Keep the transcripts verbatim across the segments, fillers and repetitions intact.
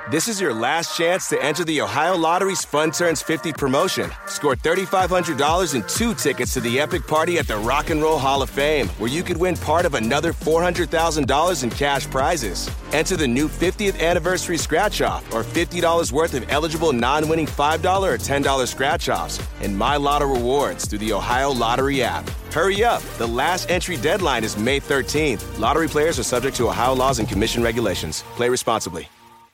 This is your last chance to enter the Ohio Lottery's Fun Turns fifty promotion. Score three thousand five hundred dollars and two tickets to the epic party at the Rock and Roll Hall of Fame, where you could win part of another four hundred thousand dollars in cash prizes. Enter the new fiftieth anniversary scratch-off or fifty dollars worth of eligible non-winning five dollars or ten dollars scratch-offs and My Lotto rewards through the Ohio Lottery app. Hurry up. The last entry deadline is May thirteenth. Lottery players are subject to Ohio laws and commission regulations. Play responsibly.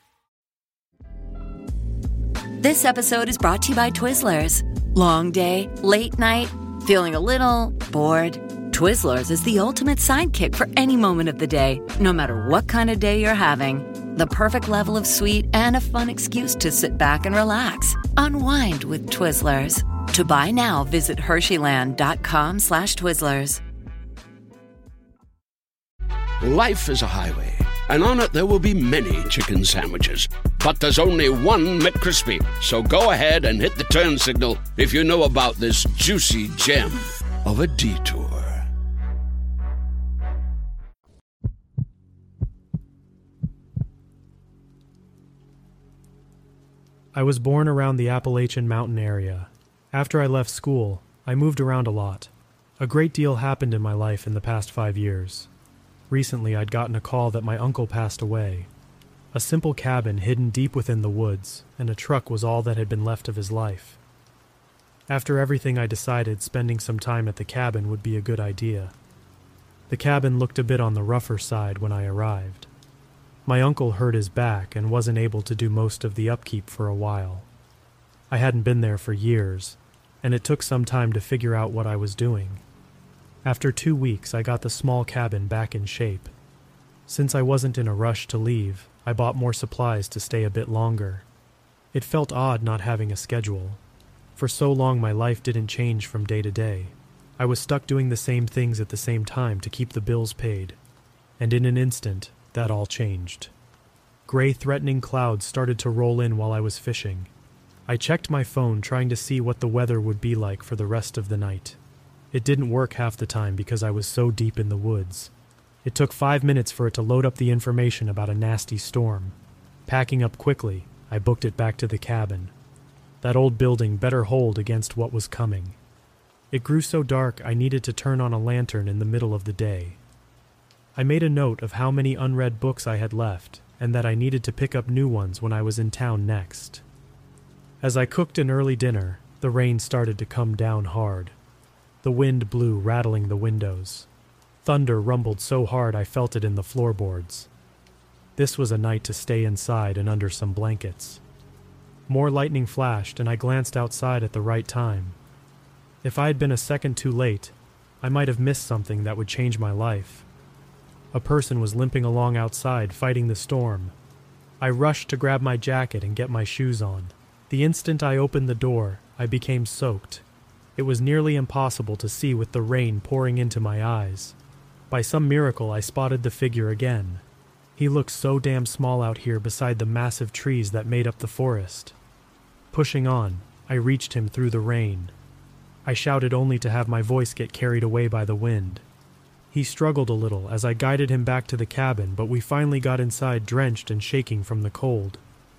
This episode is brought to you by Twizzlers. Long day, late night, feeling a little bored? Twizzlers is the ultimate sidekick for any moment of the day, no matter what kind of day you're having. The perfect level of sweet and a fun excuse to sit back and relax. Unwind with Twizzlers. To buy now, visit Hersheyland.com slash Twizzlers. Life is a highway, and on it there will be many chicken sandwiches. But there's only one McCrispy. So go ahead and hit the turn signal if you know about this juicy gem of a detour. I was born around the Appalachian Mountain area. After I left school, I moved around a lot. A great deal happened in my life in the past five years. Recently, I'd gotten a call that my uncle passed away. A simple cabin hidden deep within the woods, and a truck was all that had been left of his life. After everything, I decided spending some time at the cabin would be a good idea. The cabin looked a bit on the rougher side when I arrived. My uncle hurt his back and wasn't able to do most of the upkeep for a while. I hadn't been there for years, and it took some time to figure out what I was doing. After two weeks, I got the small cabin back in shape. Since I wasn't in a rush to leave, I bought more supplies to stay a bit longer. It felt odd not having a schedule. For so long, my life didn't change from day to day. I was stuck doing the same things at the same time to keep the bills paid. And in an instant, that all changed. Gray, threatening clouds started to roll in while I was fishing. I checked my phone, trying to see what the weather would be like for the rest of the night. It didn't work half the time because I was so deep in the woods. It took five minutes for it to load up the information about a nasty storm. Packing up quickly, I booked it back to the cabin. That old building better hold against what was coming. It grew so dark I needed to turn on a lantern in the middle of the day. I made a note of how many unread books I had left, and that I needed to pick up new ones when I was in town next. As I cooked an early dinner, the rain started to come down hard. The wind blew, rattling the windows. Thunder rumbled so hard I felt it in the floorboards. This was a night to stay inside and under some blankets. More lightning flashed, and I glanced outside at the right time. If I had been a second too late, I might have missed something that would change my life. A person was limping along outside, fighting the storm. I rushed to grab my jacket and get my shoes on. The instant I opened the door, I became soaked. It was nearly impossible to see with the rain pouring into my eyes. By some miracle, I spotted the figure again. He looked so damn small out here beside the massive trees that made up the forest. Pushing on, I reached him through the rain. I shouted only to have my voice get carried away by the wind. He struggled a little as I guided him back to the cabin, but we finally got inside drenched and shaking from the cold.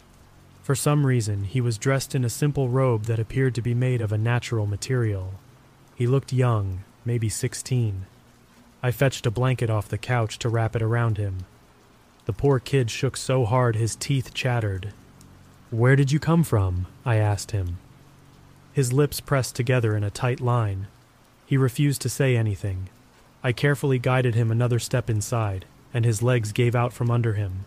For some reason, he was dressed in a simple robe that appeared to be made of a natural material. He looked young, maybe sixteen. I fetched a blanket off the couch to wrap it around him. The poor kid shook so hard his teeth chattered. "Where did you come from?" I asked him. His lips pressed together in a tight line. He refused to say anything. I carefully guided him another step inside, and his legs gave out from under him.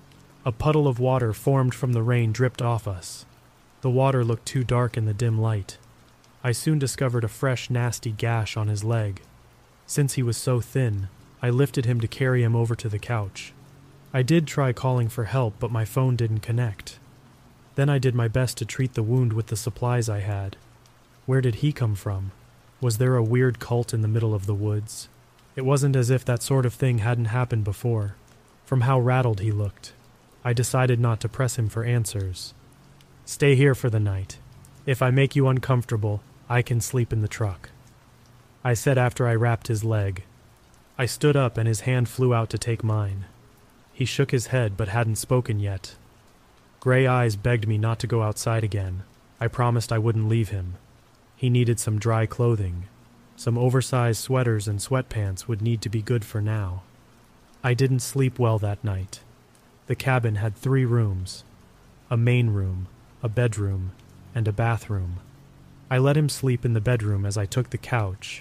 A puddle of water formed from the rain dripped off us. The water looked too dark in the dim light. I soon discovered a fresh, nasty gash on his leg. Since he was so thin, I lifted him to carry him over to the couch. I did try calling for help, but my phone didn't connect. Then I did my best to treat the wound with the supplies I had. Where did he come from? Was there a weird cult in the middle of the woods? It wasn't as if that sort of thing hadn't happened before. From how rattled he looked, I decided not to press him for answers. "Stay here for the night. If I make you uncomfortable, I can sleep in the truck," I said after I wrapped his leg. I stood up and his hand flew out to take mine. He shook his head but hadn't spoken yet. Gray eyes begged me not to go outside again. I promised I wouldn't leave him. He needed some dry clothing. Some oversized sweaters and sweatpants would need to be good for now. I didn't sleep well that night. The cabin had three rooms. A main room, a bedroom, and a bathroom. I let him sleep in the bedroom as I took the couch.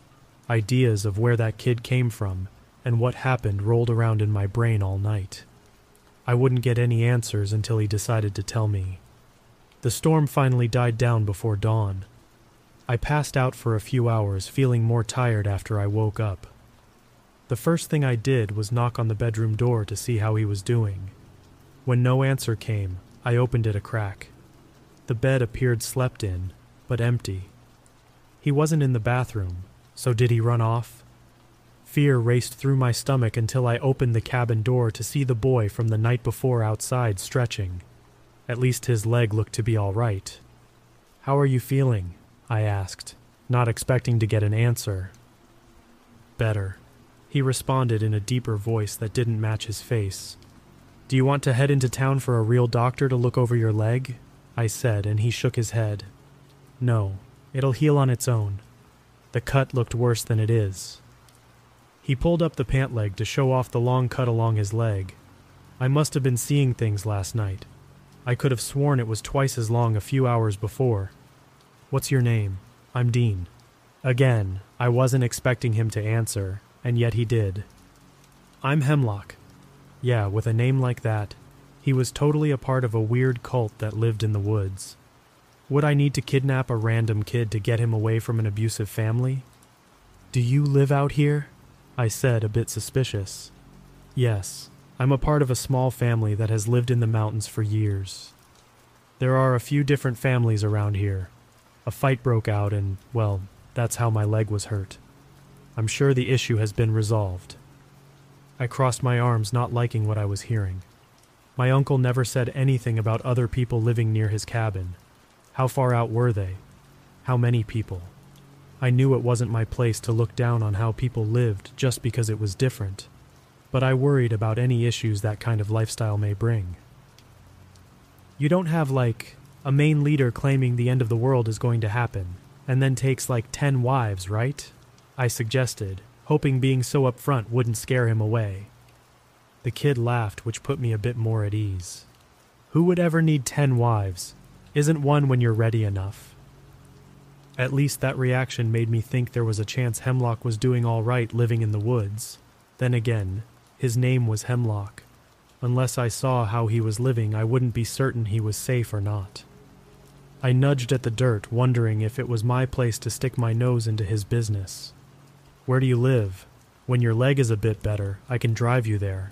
Ideas of where that kid came from and what happened rolled around in my brain all night. I wouldn't get any answers until he decided to tell me. The storm finally died down before dawn. I passed out for a few hours, feeling more tired after I woke up. The first thing I did was knock on the bedroom door to see how he was doing. When no answer came, I opened it a crack. The bed appeared slept in, but empty. He wasn't in the bathroom, so did he run off? Fear raced through my stomach until I opened the cabin door to see the boy from the night before outside stretching. At least his leg looked to be all right. "How are you feeling?" I asked, not expecting to get an answer. "Better," he responded in a deeper voice that didn't match his face. "Do you want to head into town for a real doctor to look over your leg?" I said, and he shook his head. "No, it'll heal on its own. The cut looked worse than it is." He pulled up the pant leg to show off the long cut along his leg. I must have been seeing things last night. I could have sworn it was twice as long a few hours before. "What's your name?" "I'm Dean." Again, I wasn't expecting him to answer, and yet he did. "I'm Hemlock." Yeah, with a name like that, he was totally a part of a weird cult that lived in the woods. Would I need to kidnap a random kid to get him away from an abusive family? "Do you live out here?" I said, a bit suspicious. "Yes, I'm a part of a small family that has lived in the mountains for years. There are a few different families around here. A fight broke out and, well, that's how my leg was hurt. I'm sure the issue has been resolved." I crossed my arms, not liking what I was hearing. My uncle never said anything about other people living near his cabin. How far out were they? How many people? I knew it wasn't my place to look down on how people lived just because it was different, but I worried about any issues that kind of lifestyle may bring. "You don't have, like, a main leader claiming the end of the world is going to happen, and then takes like ten wives, right?" I suggested, hoping being so upfront wouldn't scare him away. The kid laughed, which put me a bit more at ease. "Who would ever need ten wives? Isn't one when you're ready enough?" At least that reaction made me think there was a chance Hemlock was doing all right living in the woods. Then again, his name was Hemlock. Unless I saw how he was living, I wouldn't be certain he was safe or not. I nudged at the dirt, wondering if it was my place to stick my nose into his business. "Where do you live? When your leg is a bit better, I can drive you there."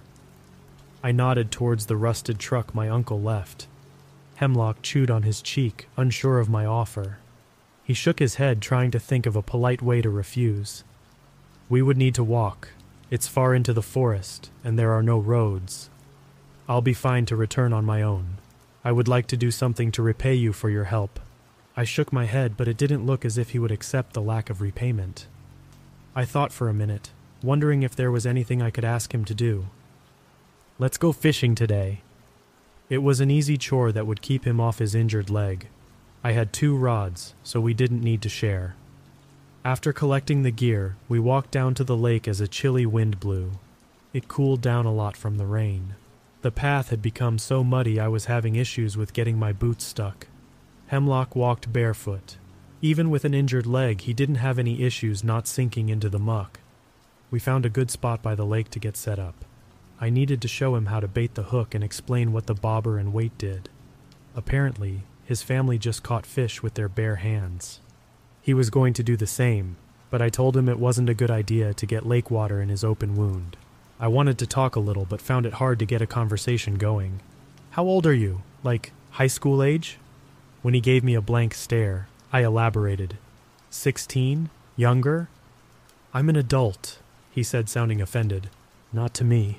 I nodded towards the rusted truck my uncle left. Hemlock chewed on his cheek, unsure of my offer. He shook his head, trying to think of a polite way to refuse. "We would need to walk. It's far into the forest, and there are no roads. I'll be fine to return on my own. I would like to do something to repay you for your help." I shook my head, but it didn't look as if he would accept the lack of repayment. I thought for a minute, wondering if there was anything I could ask him to do. "Let's go fishing today." It was an easy chore that would keep him off his injured leg. I had two rods, so we didn't need to share. After collecting the gear, we walked down to the lake as a chilly wind blew. It cooled down a lot from the rain. The path had become so muddy I was having issues with getting my boots stuck. Hemlock walked barefoot. Even with an injured leg, he didn't have any issues not sinking into the muck. We found a good spot by the lake to get set up. I needed to show him how to bait the hook and explain what the bobber and weight did. Apparently, his family just caught fish with their bare hands. He was going to do the same, but I told him it wasn't a good idea to get lake water in his open wound. I wanted to talk a little, but found it hard to get a conversation going. "How old are you? Like, high school age?" When he gave me a blank stare, I elaborated. Sixteen? Younger?" "I'm an adult," he said, sounding offended. "Not to me."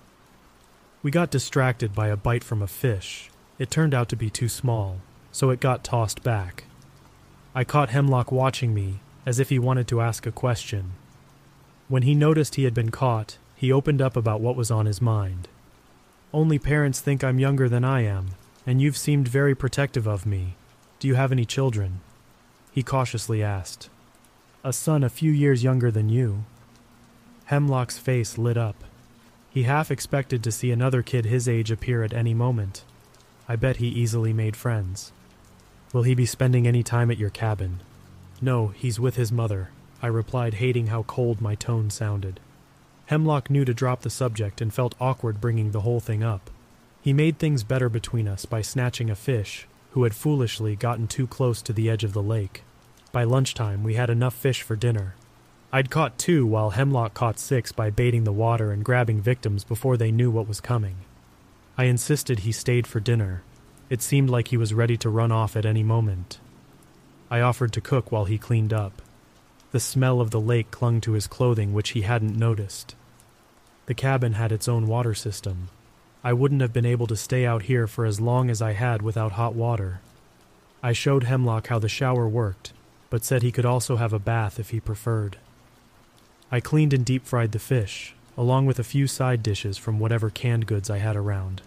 We got distracted by a bite from a fish. It turned out to be too small, so it got tossed back. I caught Hemlock watching me, as if he wanted to ask a question. When he noticed he had been caught, he opened up about what was on his mind. "Only parents think I'm younger than I am. And you've seemed very protective of me. Do you have any children? He cautiously asked. A son a few years younger than you. Hemlock's face lit up. He half expected to see another kid his age appear at any moment. I bet he easily made friends. Will he be spending any time at your cabin? No, he's with his mother, I replied, hating how cold my tone sounded. Hemlock knew to drop the subject and felt awkward bringing the whole thing up. He made things better between us by snatching a fish, who had foolishly gotten too close to the edge of the lake. By lunchtime, we had enough fish for dinner. I'd caught two while Hemlock caught six by baiting the water and grabbing victims before they knew what was coming. I insisted he stayed for dinner. It seemed like he was ready to run off at any moment. I offered to cook while he cleaned up. The smell of the lake clung to his clothing, which he hadn't noticed. The cabin had its own water system. I wouldn't have been able to stay out here for as long as I had without hot water. I showed Hemlock how the shower worked, but said he could also have a bath if he preferred. I cleaned and deep-fried the fish, along with a few side dishes from whatever canned goods I had around.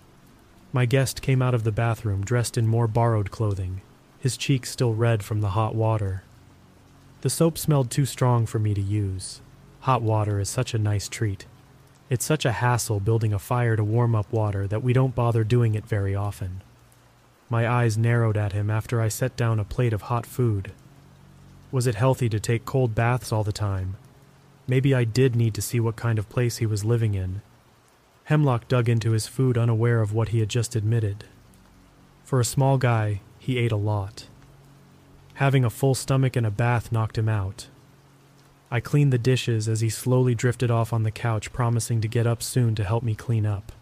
My guest came out of the bathroom dressed in more borrowed clothing, his cheeks still red from the hot water. The soap smelled too strong for me to use. Hot water is such a nice treat. It's such a hassle building a fire to warm up water that we don't bother doing it very often. My eyes narrowed at him after I set down a plate of hot food. Was it healthy to take cold baths all the time? Maybe I did need to see what kind of place he was living in. Hemlock dug into his food unaware of what he had just admitted. For a small guy, he ate a lot. Having a full stomach and a bath knocked him out. I cleaned the dishes as he slowly drifted off on the couch, promising to get up soon to help me clean up.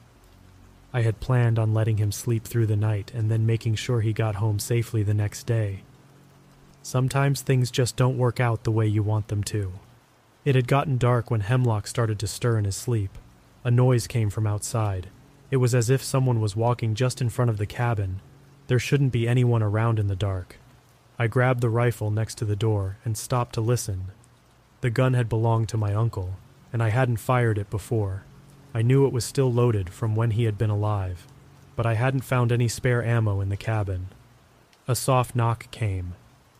I had planned on letting him sleep through the night and then making sure he got home safely the next day. Sometimes things just don't work out the way you want them to. It had gotten dark when Hemlock started to stir in his sleep. A noise came from outside. It was as if someone was walking just in front of the cabin. There shouldn't be anyone around in the dark. I grabbed the rifle next to the door and stopped to listen. The gun had belonged to my uncle, and I hadn't fired it before. I knew it was still loaded from when he had been alive, but I hadn't found any spare ammo in the cabin. A soft knock came.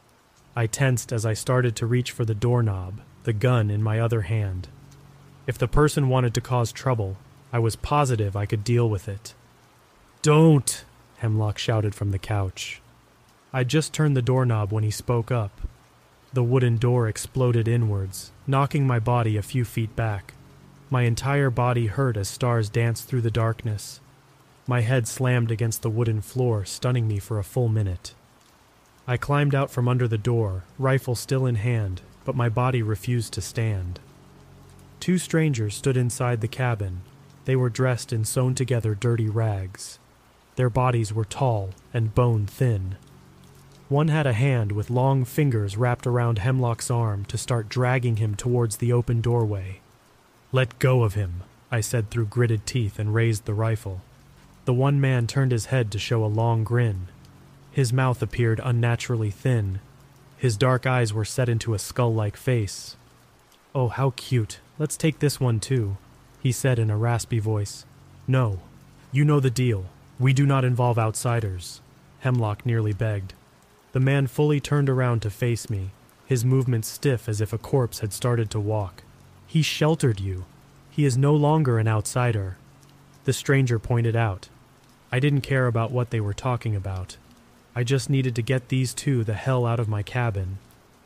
I tensed as I started to reach for the doorknob, the gun in my other hand. If the person wanted to cause trouble, I was positive I could deal with it. "Don't!" Hemlock shouted from the couch. I just turned the doorknob when he spoke up. The wooden door exploded inwards, knocking my body a few feet back. My entire body hurt as stars danced through the darkness. My head slammed against the wooden floor, stunning me for a full minute. I climbed out from under the door, rifle still in hand, but my body refused to stand. Two strangers stood inside the cabin. They were dressed in sewn-together dirty rags. Their bodies were tall and bone-thin. One had a hand with long fingers wrapped around Hemlock's arm to start dragging him towards the open doorway. "Let go of him," I said through gritted teeth and raised the rifle. The one man turned his head to show a long grin. His mouth appeared unnaturally thin. His dark eyes were set into a skull-like face. "Oh, how cute. Let's take this one too," he said in a raspy voice. "No. You know the deal. We do not involve outsiders," Hemlock nearly begged. The man fully turned around to face me, his movements stiff as if a corpse had started to walk. "He sheltered you. He is no longer an outsider," the stranger pointed out. I didn't care about what they were talking about. I just needed to get these two the hell out of my cabin.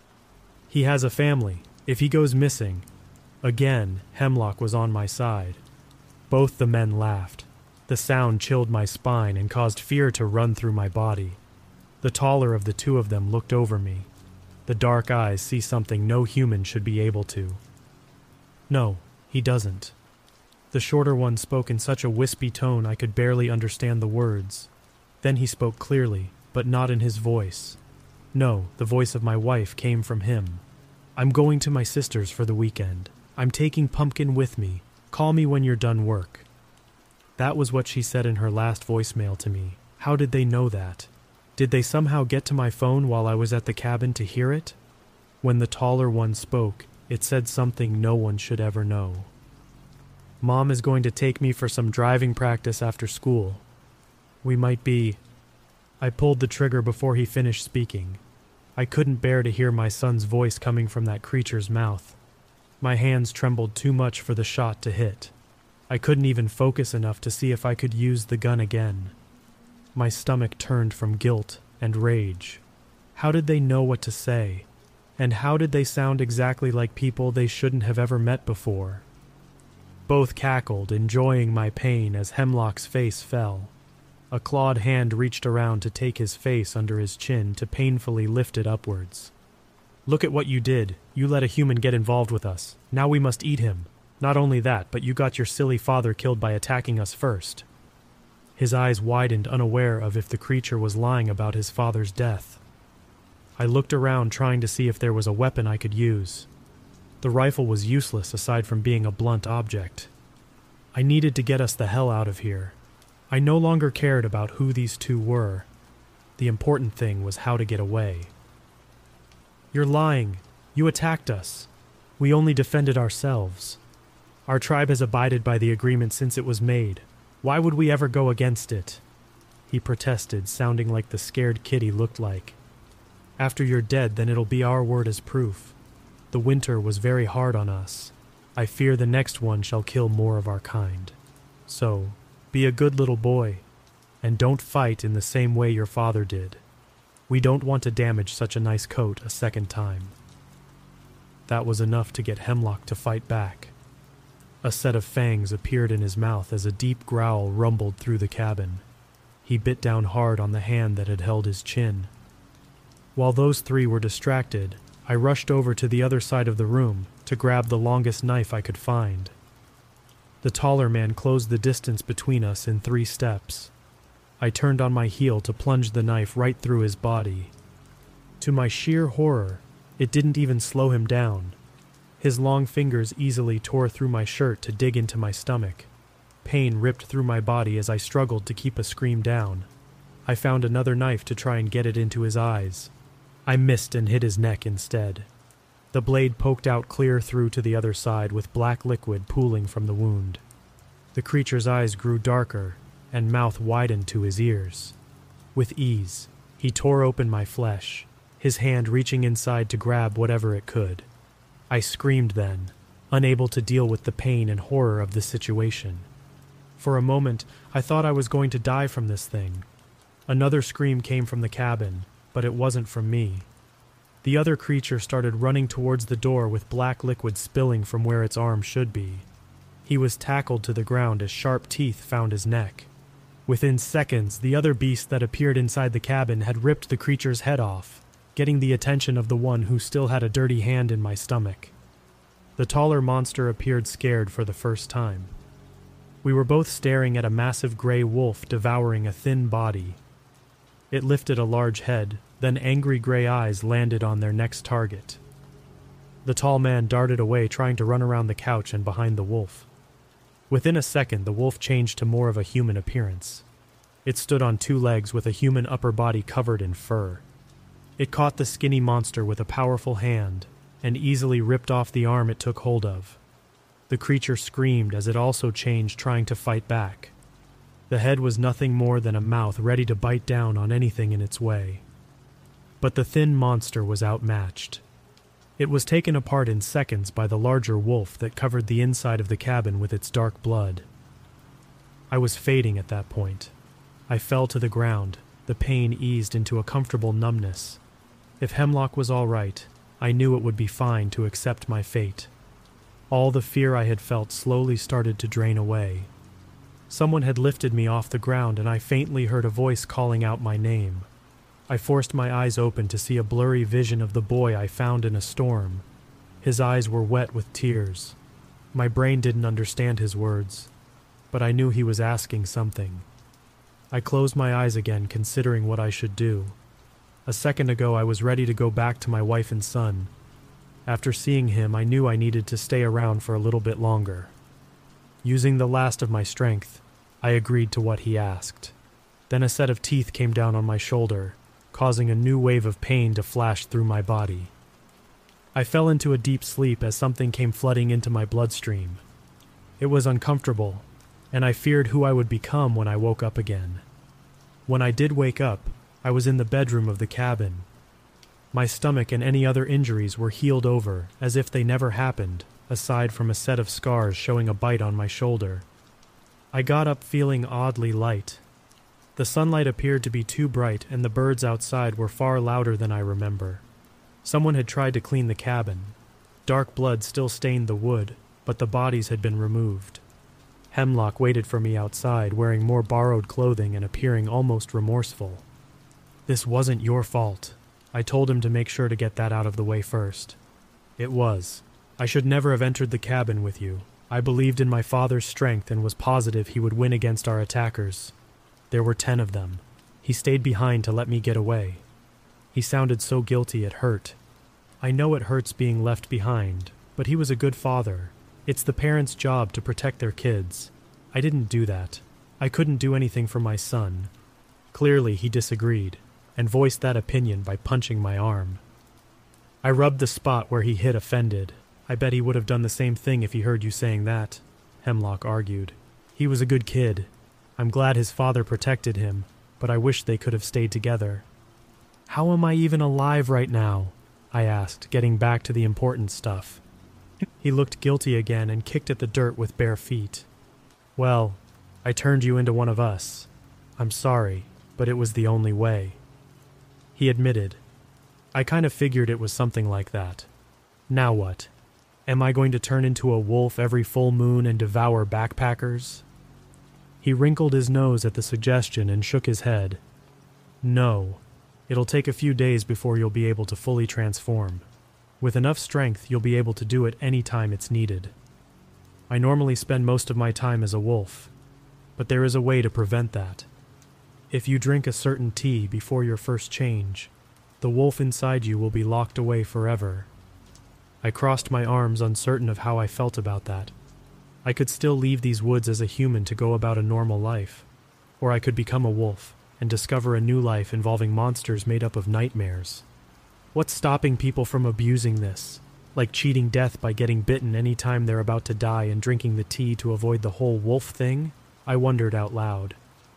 "He has a family. If he goes missing..." Again, Hemlock was on my side. Both the men laughed. The sound chilled my spine and caused fear to run through my body. The taller of the two of them looked over me. The dark eyes see something no human should be able to. "No, he doesn't." The shorter one spoke in such a wispy tone I could barely understand the words. Then he spoke clearly, but not in his voice. No, the voice of my wife came from him. "I'm going to my sister's for the weekend. I'm taking Pumpkin with me. Call me when you're done work." That was what she said in her last voicemail to me. How did they know that? Did they somehow get to my phone while I was at the cabin to hear it? When the taller one spoke, it said something no one should ever know. "Mom is going to take me for some driving practice after school." We might be... I pulled the trigger before he finished speaking. I couldn't bear to hear my son's voice coming from that creature's mouth. My hands trembled too much for the shot to hit. I couldn't even focus enough to see if I could use the gun again. My stomach turned from guilt and rage. How did they know what to say? And how did they sound exactly like people they shouldn't have ever met before? Both cackled, enjoying my pain as Hemlock's face fell. A clawed hand reached around to take his face under his chin to painfully lift it upwards. "Look at what you did. You let a human get involved with us. Now we must eat him. Not only that, but you got your silly father killed by attacking us first." His eyes widened, unaware of if the creature was lying about his father's death. I looked around, trying to see if there was a weapon I could use. The rifle was useless aside from being a blunt object. I needed to get us the hell out of here. I no longer cared about who these two were. The important thing was how to get away. "You're lying. You attacked us. We only defended ourselves. Our tribe has abided by the agreement since it was made. Why would we ever go against it?" he protested, sounding like the scared kid he looked like. "After you're dead, then it'll be our word as proof. The winter was very hard on us. I fear the next one shall kill more of our kind. So, be a good little boy, and don't fight in the same way your father did. We don't want to damage such a nice coat a second time." That was enough to get Hemlock to fight back. A set of fangs appeared in his mouth as a deep growl rumbled through the cabin. He bit down hard on the hand that had held his chin. While those three were distracted, I rushed over to the other side of the room to grab the longest knife I could find. The taller man closed the distance between us in three steps. I turned on my heel to plunge the knife right through his body. To my sheer horror, it didn't even slow him down. His long fingers easily tore through my shirt to dig into my stomach. Pain ripped through my body as I struggled to keep a scream down. I found another knife to try and get it into his eyes. I missed and hit his neck instead. The blade poked out clear through to the other side with black liquid pooling from the wound. The creature's eyes grew darker, and mouth widened to his ears. With ease, he tore open my flesh, his hand reaching inside to grab whatever it could. I screamed then, unable to deal with the pain and horror of the situation. For a moment, I thought I was going to die from this thing. Another scream came from the cabin, but it wasn't from me. The other creature started running towards the door with black liquid spilling from where its arm should be. He was tackled to the ground as sharp teeth found his neck. Within seconds, the other beast that appeared inside the cabin had ripped the creature's head off, getting the attention of the one who still had a dirty hand in my stomach. The taller monster appeared scared for the first time. We were both staring at a massive gray wolf devouring a thin body. It lifted a large head, then angry gray eyes landed on their next target. The tall man darted away, trying to run around the couch and behind the wolf. Within a second, the wolf changed to more of a human appearance. It stood on two legs with a human upper body covered in fur. It caught the skinny monster with a powerful hand and easily ripped off the arm it took hold of. The creature screamed as it also changed, trying to fight back. The head was nothing more than a mouth ready to bite down on anything in its way. But the thin monster was outmatched. It was taken apart in seconds by the larger wolf that covered the inside of the cabin with its dark blood. I was fading at that point. I fell to the ground, the pain eased into a comfortable numbness. If Hemlock was all right, I knew it would be fine to accept my fate. All the fear I had felt slowly started to drain away. Someone had lifted me off the ground, and I faintly heard a voice calling out my name. I forced my eyes open to see a blurry vision of the boy I found in a storm. His eyes were wet with tears. My brain didn't understand his words, but I knew he was asking something. I closed my eyes again, considering what I should do. A second ago, I was ready to go back to my wife and son. After seeing him, I knew I needed to stay around for a little bit longer. Using the last of my strength, I agreed to what he asked. Then a set of teeth came down on my shoulder, causing a new wave of pain to flash through my body. I fell into a deep sleep as something came flooding into my bloodstream. It was uncomfortable, and I feared who I would become when I woke up again. When I did wake up, I was in the bedroom of the cabin. My stomach and any other injuries were healed over as if they never happened, aside from a set of scars showing a bite on my shoulder. I got up feeling oddly light. The sunlight appeared to be too bright and the birds outside were far louder than I remember. Someone had tried to clean the cabin. Dark blood still stained the wood, but the bodies had been removed. Hemlock waited for me outside, wearing more borrowed clothing and appearing almost remorseful. "This wasn't your fault." I told him to make sure to get that out of the way first. "It was. I should never have entered the cabin with you. I believed in my father's strength and was positive he would win against our attackers. There were ten of them. He stayed behind to let me get away." He sounded so guilty it hurt. I know it hurts being left behind, but he was a good father. It's the parents' job to protect their kids. I didn't do that. I couldn't do anything for my son. Clearly he disagreed, and voiced that opinion by punching my arm. I rubbed the spot where he hit offended. "I bet he would have done the same thing if he heard you saying that," Hemlock argued. "He was a good kid. I'm glad his father protected him, but I wish they could have stayed together." "How am I even alive right now?" I asked, getting back to the important stuff. He looked guilty again and kicked at the dirt with bare feet. "Well, I turned you into one of us. I'm sorry, but it was the only way." He admitted. "I kind of figured it was something like that. Now what? Am I going to turn into a wolf every full moon and devour backpackers?" He wrinkled his nose at the suggestion and shook his head. "No. It'll take a few days before you'll be able to fully transform. With enough strength, you'll be able to do it any time it's needed. I normally spend most of my time as a wolf, but there is a way to prevent that. If you drink a certain tea before your first change, the wolf inside you will be locked away forever." I crossed my arms, uncertain of how I felt about that. I could still leave these woods as a human to go about a normal life, or I could become a wolf and discover a new life involving monsters made up of nightmares. What's stopping people from abusing this? Like cheating death by getting bitten any time they're about to die and drinking the tea to avoid the whole wolf thing? I wondered out loud.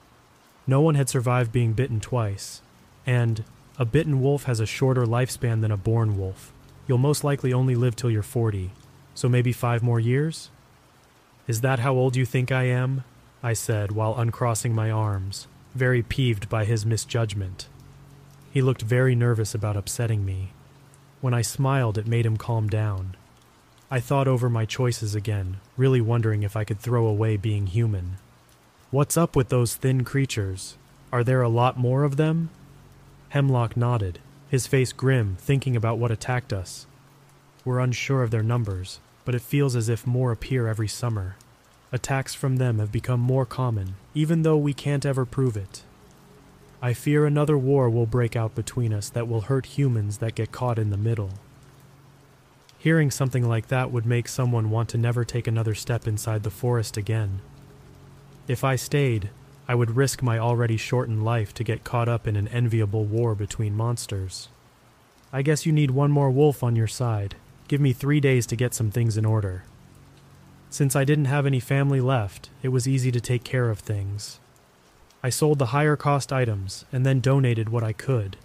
No one had survived being bitten twice, and a bitten wolf has a shorter lifespan than a born wolf. You'll most likely only live till you're forty, so maybe five more years? "Is that how old you think I am?" I said while uncrossing my arms, very peeved by his misjudgment. He looked very nervous about upsetting me. When I smiled, it made him calm down. I thought over my choices again, really wondering if I could throw away being human. "What's up with those thin creatures? Are there a lot more of them?" Hemlock nodded, his face grim, thinking about what attacked us. "We're unsure of their numbers, but it feels as if more appear every summer. Attacks from them have become more common, even though we can't ever prove it. I fear another war will break out between us that will hurt humans that get caught in the middle." Hearing something like that would make someone want to never take another step inside the forest again. If I stayed, I would risk my already shortened life to get caught up in an enviable war between monsters. "I guess you need one more wolf on your side. Give me three days to get some things in order." Since I didn't have any family left, it was easy to take care of things. I sold the higher cost items and then donated what I could.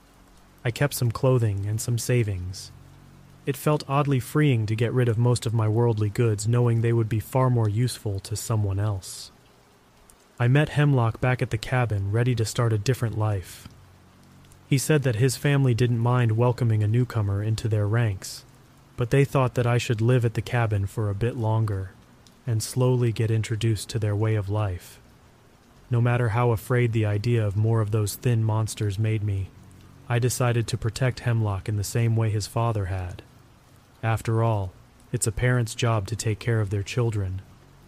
I kept some clothing and some savings. It felt oddly freeing to get rid of most of my worldly goods, knowing they would be far more useful to someone else. I met Hemlock back at the cabin, ready to start a different life. He said that his family didn't mind welcoming a newcomer into their ranks, but they thought that I should live at the cabin for a bit longer and slowly get introduced to their way of life. No matter how afraid the idea of more of those thin monsters made me, I decided to protect Hemlock in the same way his father had. After all, it's a parent's job to take care of their children.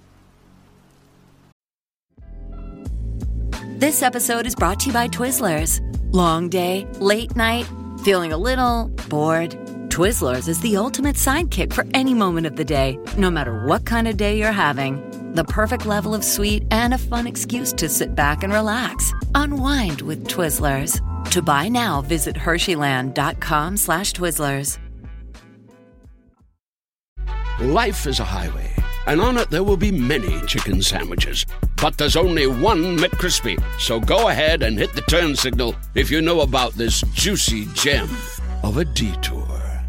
This episode is brought to you by Twizzlers. Long day, late night, feeling a little bored? Twizzlers is the ultimate sidekick for any moment of the day, no matter what kind of day you're having. The perfect level of sweet and a fun excuse to sit back and relax. Unwind with Twizzlers. To buy now, visit Hersheyland.com slash Twizzlers. Life is a highway, and on it there will be many chicken sandwiches. But there's only one McCrispy. So go ahead and hit the turn signal if you know about this juicy gem of a detour.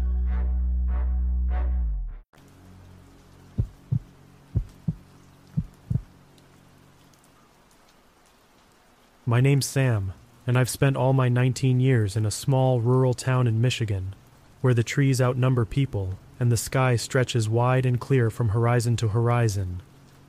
My name's Sam, and I've spent all my nineteen years in a small rural town in Michigan, where the trees outnumber people and the sky stretches wide and clear from horizon to horizon.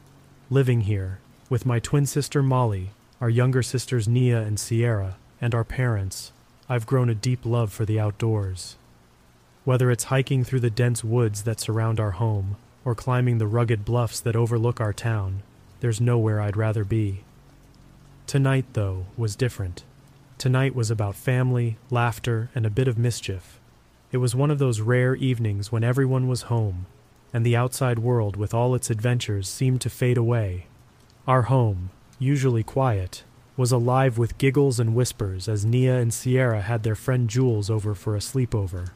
Living here, with my twin sister Molly, our younger sisters Nia and Sierra, and our parents, I've grown a deep love for the outdoors. Whether it's hiking through the dense woods that surround our home, or climbing the rugged bluffs that overlook our town, there's nowhere I'd rather be. Tonight, though, was different. Tonight was about family, laughter, and a bit of mischief. It was one of those rare evenings when everyone was home, and the outside world with all its adventures seemed to fade away. Our home, usually quiet, was alive with giggles and whispers as Nia and Sierra had their friend Jules over for a sleepover.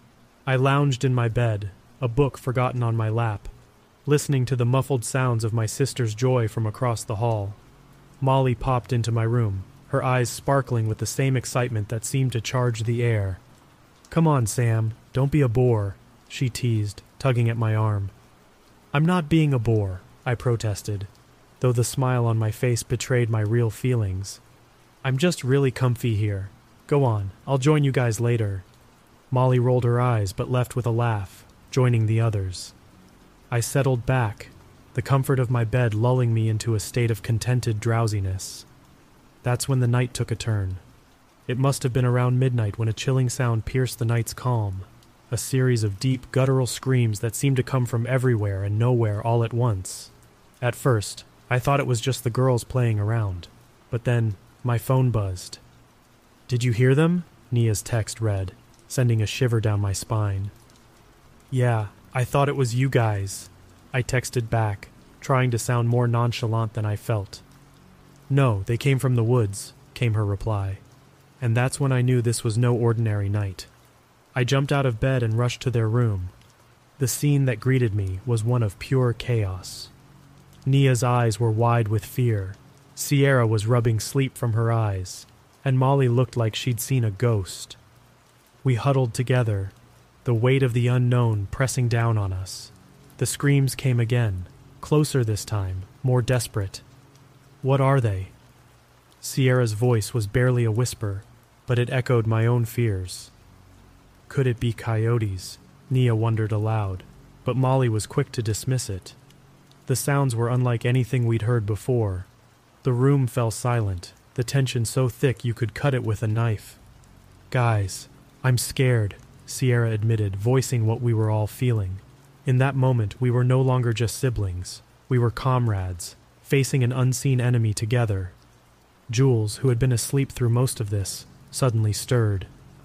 I lounged in my bed, a book forgotten on my lap, listening to the muffled sounds of my sister's joy from across the hall. Molly popped into my room, her eyes sparkling with the same excitement that seemed to charge the air. "Come on, Sam, don't be a bore," she teased, tugging at my arm. "I'm not being a bore," I protested, though the smile on my face betrayed my real feelings. "I'm just really comfy here. Go on, I'll join you guys later." Molly rolled her eyes but left with a laugh, joining the others. I settled back, the comfort of my bed lulling me into a state of contented drowsiness. That's when the night took a turn. It must have been around midnight when a chilling sound pierced the night's calm, a series of deep, guttural screams that seemed to come from everywhere and nowhere all at once. At first, I thought it was just the girls playing around, but then my phone buzzed. "Did you hear them?" Nia's text read, sending a shiver down my spine. "Yeah, I thought it was you guys," I texted back, trying to sound more nonchalant than I felt. "No, they came from the woods," came her reply. And that's when I knew this was no ordinary night. I jumped out of bed and rushed to their room. The scene that greeted me was one of pure chaos. Nia's eyes were wide with fear, Sierra was rubbing sleep from her eyes, and Molly looked like she'd seen a ghost. We huddled together, the weight of the unknown pressing down on us. The screams came again, closer this time, more desperate. "What are they?" Sierra's voice was barely a whisper, but it echoed my own fears. Could it be coyotes? Nia wondered aloud, but Molly was quick to dismiss it. The sounds were unlike anything we'd heard before. The room fell silent, the tension so thick you could cut it with a knife. "Guys, I'm scared," Sierra admitted, voicing what we were all feeling. In that moment, we were no longer just siblings. We were comrades, facing an unseen enemy together. Jules, who had been asleep through most of this, suddenly stirred.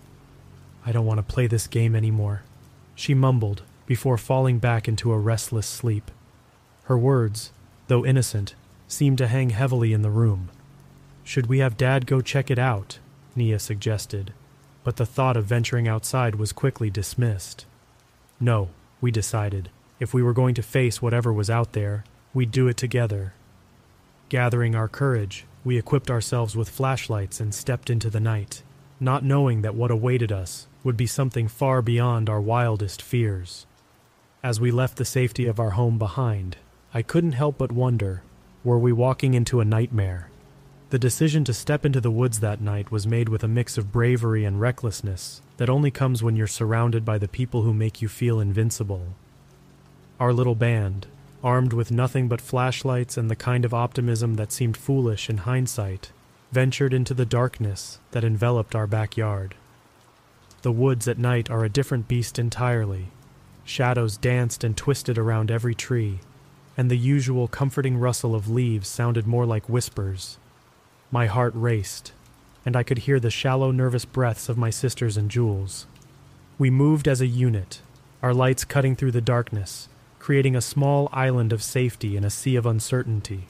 "I don't want to play this game anymore," she mumbled before falling back into a restless sleep. Her words, though innocent, seemed to hang heavily in the room. "Should we have Dad go check it out?" Nia suggested, but the thought of venturing outside was quickly dismissed. No, we decided. If we were going to face whatever was out there, we'd do it together. Gathering our courage, we equipped ourselves with flashlights and stepped into the night, not knowing that what awaited us would be something far beyond our wildest fears. As we left the safety of our home behind, I couldn't help but wonder, were we walking into a nightmare? The decision to step into the woods that night was made with a mix of bravery and recklessness that only comes when you're surrounded by the people who make you feel invincible. Our little band, armed with nothing but flashlights and the kind of optimism that seemed foolish in hindsight, ventured into the darkness that enveloped our backyard. The woods at night are a different beast entirely. Shadows danced and twisted around every tree, and the usual comforting rustle of leaves sounded more like whispers. My heart raced, and I could hear the shallow, nervous breaths of my sisters and Jules. We moved as a unit, our lights cutting through the darkness, creating a small island of safety in a sea of uncertainty.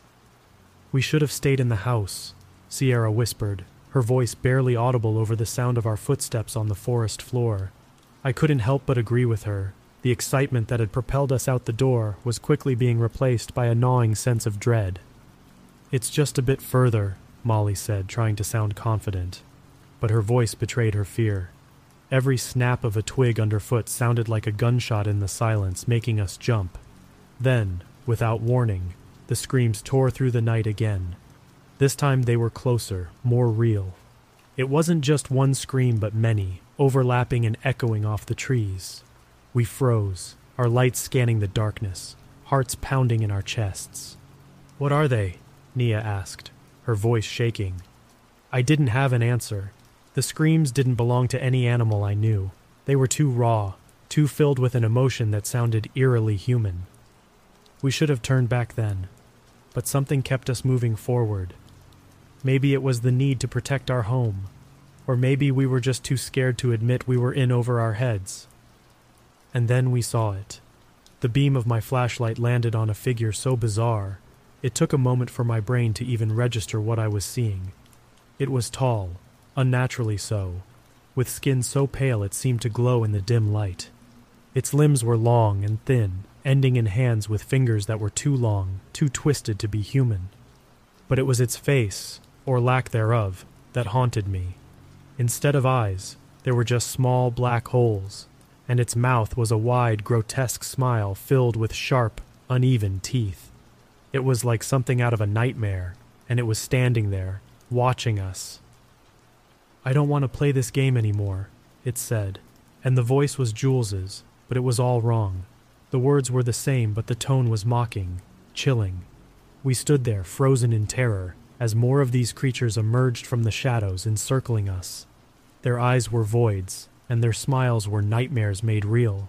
"We should have stayed in the house," Sierra whispered, her voice barely audible over the sound of our footsteps on the forest floor. I couldn't help but agree with her. The excitement that had propelled us out the door was quickly being replaced by a gnawing sense of dread. "It's just a bit further," Molly said, trying to sound confident, but her voice betrayed her fear. Every snap of a twig underfoot sounded like a gunshot in the silence, making us jump. Then, without warning, the screams tore through the night again. This time they were closer, more real. It wasn't just one scream but many, overlapping and echoing off the trees. We froze, our lights scanning the darkness, hearts pounding in our chests. "What are they?" Nia asked, her voice shaking. I didn't have an answer. The screams didn't belong to any animal I knew. They were too raw, too filled with an emotion that sounded eerily human. We should have turned back then, but something kept us moving forward. Maybe it was the need to protect our home, or maybe we were just too scared to admit we were in over our heads. And then we saw it. The beam of my flashlight landed on a figure so bizarre, it took a moment for my brain to even register what I was seeing. It was tall, unnaturally so, with skin so pale it seemed to glow in the dim light. Its limbs were long and thin, ending in hands with fingers that were too long, too twisted to be human. But it was its face, or lack thereof, that haunted me. Instead of eyes, there were just small black holes, and its mouth was a wide, grotesque smile filled with sharp, uneven teeth. It was like something out of a nightmare, and it was standing there, watching us. "I don't want to play this game anymore," it said, and the voice was Jules's, but it was all wrong. The words were the same, but the tone was mocking, chilling. We stood there, frozen in terror, as more of these creatures emerged from the shadows, encircling us. Their eyes were voids, and their smiles were nightmares made real.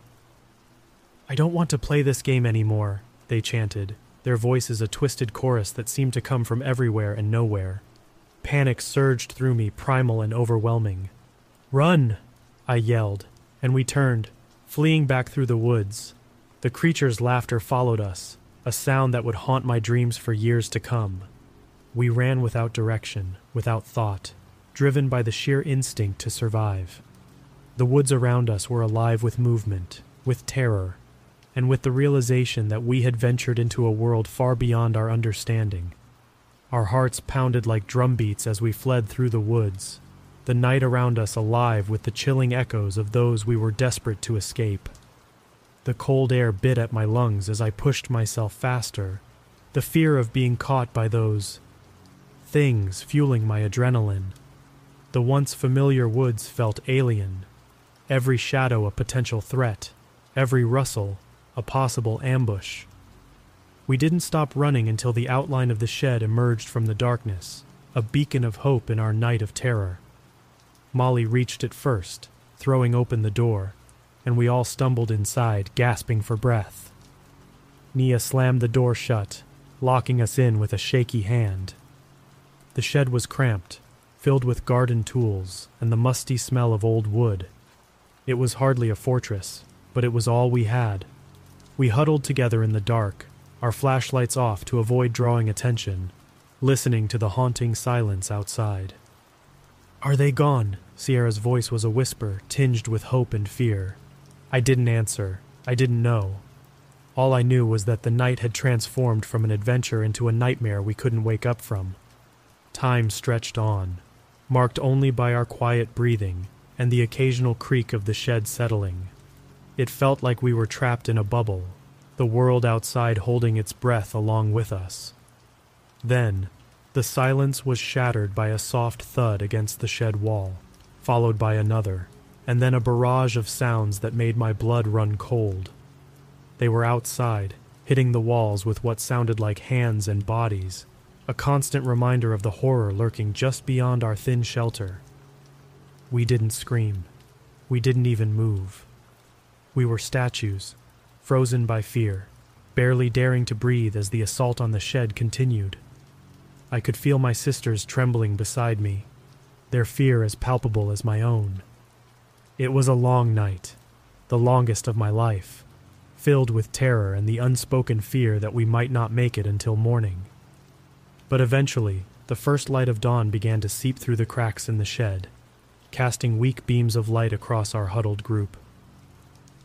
"I don't want to play this game anymore," they chanted, their voices a twisted chorus that seemed to come from everywhere and nowhere. Panic surged through me, primal and overwhelming. "Run!" I yelled, and we turned, fleeing back through the woods. The creature's laughter followed us, a sound that would haunt my dreams for years to come. We ran without direction, without thought, driven by the sheer instinct to survive. The woods around us were alive with movement, with terror, and with the realization that we had ventured into a world far beyond our understanding. Our hearts pounded like drum beats as we fled through the woods, the night around us alive with the chilling echoes of those we were desperate to escape. The cold air bit at my lungs as I pushed myself faster, the fear of being caught by those things fueling my adrenaline. The once familiar woods felt alien, every shadow a potential threat, every rustle a possible ambush. We didn't stop running until the outline of the shed emerged from the darkness, a beacon of hope in our night of terror. Molly reached it first, throwing open the door, and we all stumbled inside, gasping for breath. Nia slammed the door shut, locking us in with a shaky hand. The shed was cramped, filled with garden tools and the musty smell of old wood. It was hardly a fortress, but it was all we had. We huddled together in the dark, our flashlights off to avoid drawing attention, listening to the haunting silence outside. "Are they gone?" Sierra's voice was a whisper, tinged with hope and fear. I didn't answer. I didn't know. All I knew was that the night had transformed from an adventure into a nightmare we couldn't wake up from. Time stretched on, marked only by our quiet breathing and the occasional creak of the shed settling. It felt like we were trapped in a bubble, the world outside holding its breath along with us. Then, the silence was shattered by a soft thud against the shed wall, followed by another, and then a barrage of sounds that made my blood run cold. They were outside, hitting the walls with what sounded like hands and bodies, a constant reminder of the horror lurking just beyond our thin shelter. We didn't scream. We didn't even move. We were statues, frozen by fear, barely daring to breathe as the assault on the shed continued. I could feel my sisters trembling beside me, their fear as palpable as my own. It was a long night, the longest of my life, filled with terror and the unspoken fear that we might not make it until morning. But eventually, the first light of dawn began to seep through the cracks in the shed, casting weak beams of light across our huddled group.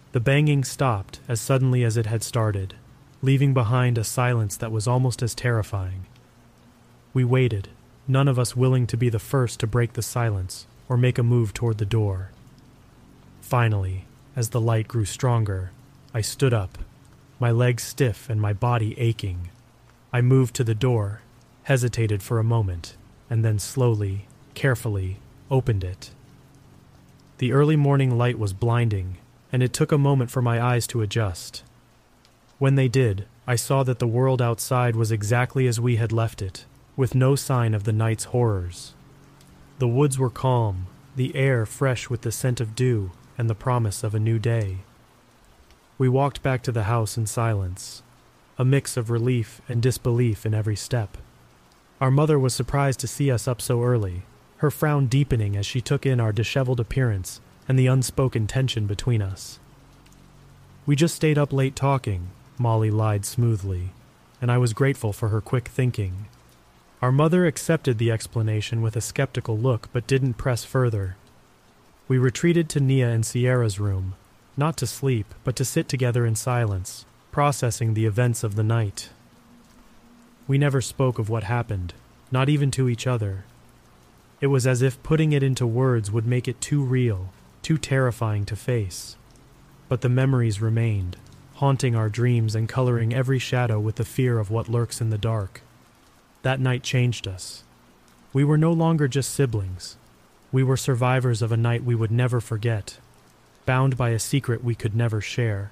The banging stopped as suddenly as it had started, leaving behind a silence that was almost as terrifying. We waited, none of us willing to be the first to break the silence or make a move toward the door. Finally, as the light grew stronger, I stood up, my legs stiff and my body aching. I moved to the door, hesitated for a moment, and then slowly, carefully, opened it. The early morning light was blinding, and it took a moment for my eyes to adjust. When they did, I saw that the world outside was exactly as we had left it, with no sign of the night's horrors. The woods were calm, the air fresh with the scent of dew and the promise of a new day. We walked back to the house in silence, a mix of relief and disbelief in every step. Our mother was surprised to see us up so early, her frown deepening as she took in our disheveled appearance and the unspoken tension between us. "We just stayed up late talking," Molly lied smoothly, and I was grateful for her quick thinking. Our mother accepted the explanation with a skeptical look but didn't press further. We retreated to Nia and Sierra's room, not to sleep, but to sit together in silence, processing the events of the night. We never spoke of what happened, not even to each other. It was as if putting it into words would make it too real, too terrifying to face. But the memories remained, haunting our dreams and coloring every shadow with the fear of what lurks in the dark. That night changed us. We were no longer just siblings. We were survivors of a night we would never forget, bound by a secret we could never share.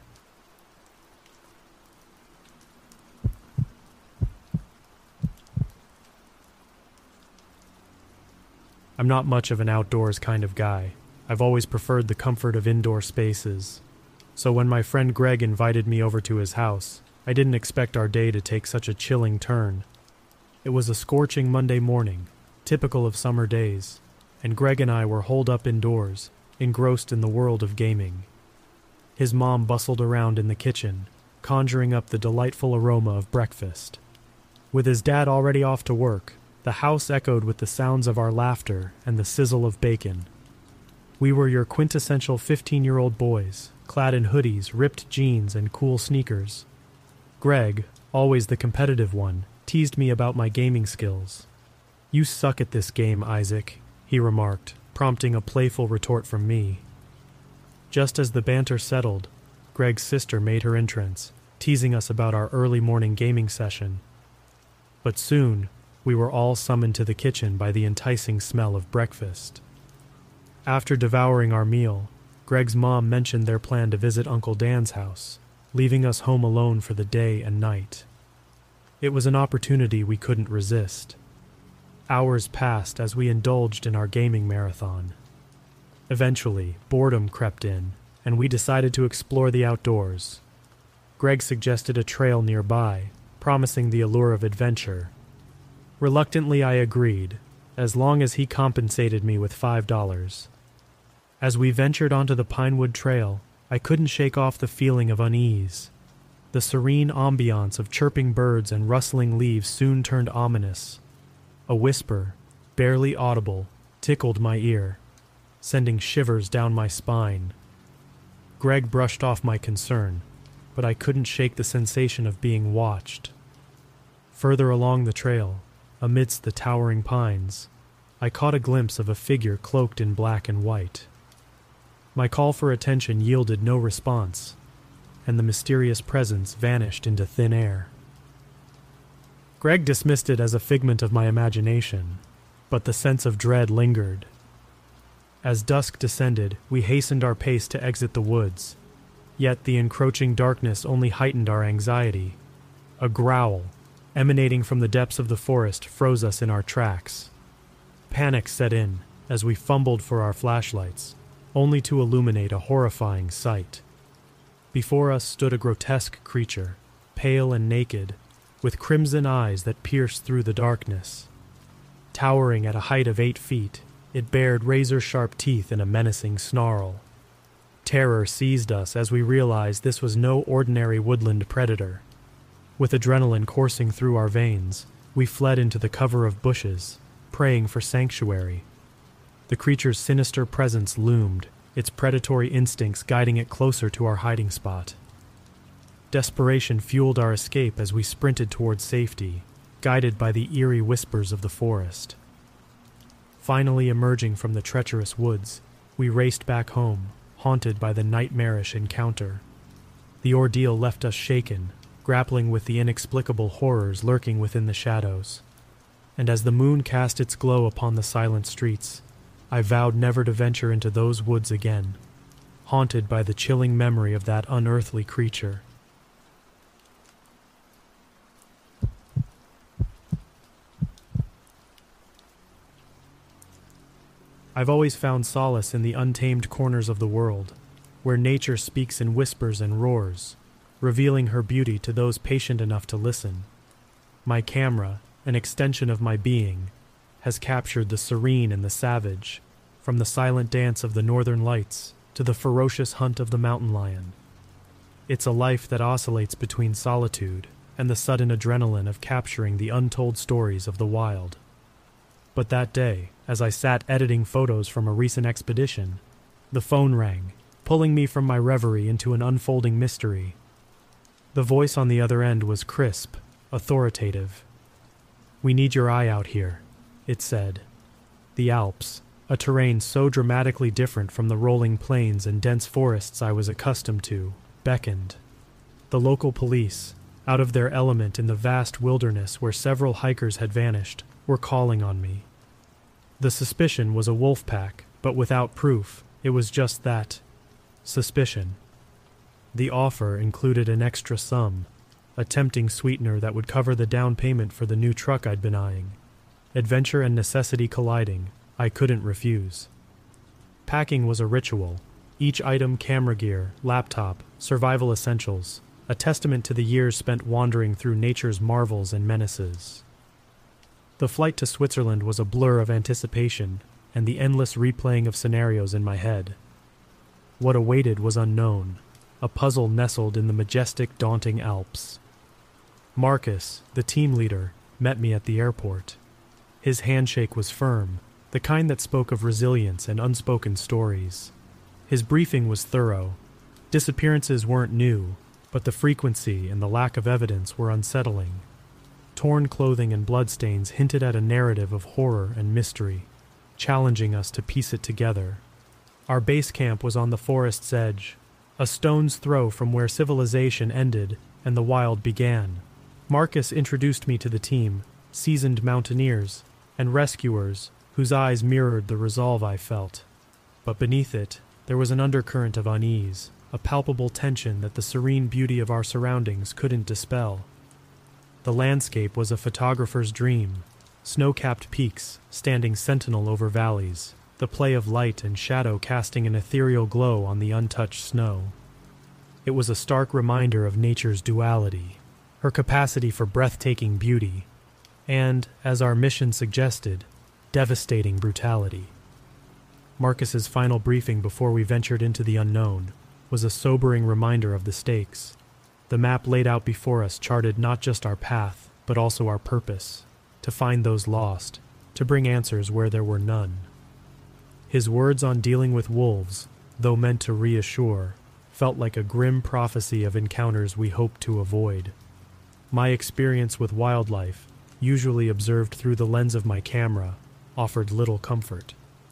I'm not much of an outdoors kind of guy. I've always preferred the comfort of indoor spaces. So when my friend Greg invited me over to his house, I didn't expect our day to take such a chilling turn. It was a scorching Monday morning, typical of summer days, and Greg and I were holed up indoors, engrossed in the world of gaming. His mom bustled around in the kitchen, conjuring up the delightful aroma of breakfast. With his dad already off to work, the house echoed with the sounds of our laughter and the sizzle of bacon. We were your quintessential fifteen-year-old boys, clad in hoodies, ripped jeans, and cool sneakers. Greg, always the competitive one, teased me about my gaming skills. "You suck at this game, Isaac," he remarked, prompting a playful retort from me. Just as the banter settled, Greg's sister made her entrance, teasing us about our early morning gaming session. But soon, we were all summoned to the kitchen by the enticing smell of breakfast. After devouring our meal, Greg's mom mentioned their plan to visit Uncle Dan's house, leaving us home alone for the day and night. It was an opportunity we couldn't resist. Hours passed as we indulged in our gaming marathon. Eventually, boredom crept in, and we decided to explore the outdoors. Greg suggested a trail nearby, promising the allure of adventure. Reluctantly, I agreed, as long as he compensated me with five dollars. As we ventured onto the Pinewood Trail, I couldn't shake off the feeling of unease. The serene ambiance of chirping birds and rustling leaves soon turned ominous. A whisper, barely audible, tickled my ear, sending shivers down my spine. Greg brushed off my concern, but I couldn't shake the sensation of being watched. Further along the trail, amidst the towering pines, I caught a glimpse of a figure cloaked in black and white. My call for attention yielded no response, and the mysterious presence vanished into thin air. Greg dismissed it as a figment of my imagination, but the sense of dread lingered. As dusk descended, we hastened our pace to exit the woods, yet the encroaching darkness only heightened our anxiety. A growl, emanating from the depths of the forest, froze us in our tracks. Panic set in as we fumbled for our flashlights, only to illuminate a horrifying sight. Before us stood a grotesque creature, pale and naked, with crimson eyes that pierced through the darkness. Towering at a height of eight feet, it bared razor-sharp teeth in a menacing snarl. Terror seized us as we realized this was no ordinary woodland predator. With adrenaline coursing through our veins, we fled into the cover of bushes, praying for sanctuary. The creature's sinister presence loomed, its predatory instincts guiding it closer to our hiding spot. Desperation fueled our escape as we sprinted towards safety, guided by the eerie whispers of the forest. Finally emerging from the treacherous woods, we raced back home, haunted by the nightmarish encounter. The ordeal left us shaken, grappling with the inexplicable horrors lurking within the shadows. And as the moon cast its glow upon the silent streets, I vowed never to venture into those woods again, haunted by the chilling memory of that unearthly creature. I've always found solace in the untamed corners of the world, where nature speaks in whispers and roars, revealing her beauty to those patient enough to listen. My camera, an extension of my being, has captured the serene and the savage, from the silent dance of the northern lights to the ferocious hunt of the mountain lion. It's a life that oscillates between solitude and the sudden adrenaline of capturing the untold stories of the wild. But that day, as I sat editing photos from a recent expedition, the phone rang, pulling me from my reverie into an unfolding mystery. The voice on the other end was crisp, authoritative. "We need your eye out here," it said. The Alps, a terrain so dramatically different from the rolling plains and dense forests I was accustomed to, beckoned. The local police, out of their element in the vast wilderness where several hikers had vanished, were calling on me. The suspicion was a wolf pack, but without proof, it was just that, suspicion. The offer included an extra sum, a tempting sweetener that would cover the down payment for the new truck I'd been eyeing. Adventure and necessity colliding, I couldn't refuse. Packing was a ritual, each item camera gear, laptop, survival essentials, a testament to the years spent wandering through nature's marvels and menaces. The flight to Switzerland was a blur of anticipation and the endless replaying of scenarios in my head. What awaited was unknown, a puzzle nestled in the majestic, daunting Alps. Marcus, the team leader, met me at the airport. His handshake was firm, the kind that spoke of resilience and unspoken stories. His briefing was thorough. Disappearances weren't new, but the frequency and the lack of evidence were unsettling. Torn clothing and bloodstains hinted at a narrative of horror and mystery, challenging us to piece it together. Our base camp was on the forest's edge, a stone's throw from where civilization ended and the wild began. Marcus introduced me to the team, seasoned mountaineers and rescuers whose eyes mirrored the resolve I felt. But beneath it, there was an undercurrent of unease, a palpable tension that the serene beauty of our surroundings couldn't dispel. The landscape was a photographer's dream, snow-capped peaks standing sentinel over valleys, the play of light and shadow casting an ethereal glow on the untouched snow. It was a stark reminder of nature's duality, her capacity for breathtaking beauty, and, as our mission suggested, devastating brutality. Marcus's final briefing before we ventured into the unknown was a sobering reminder of the stakes. The map laid out before us charted not just our path, but also our purpose, to find those lost, to bring answers where there were none. His words on dealing with wolves, though meant to reassure, felt like a grim prophecy of encounters we hoped to avoid. My experience with wildlife, usually observed through the lens of my camera, offered little comfort.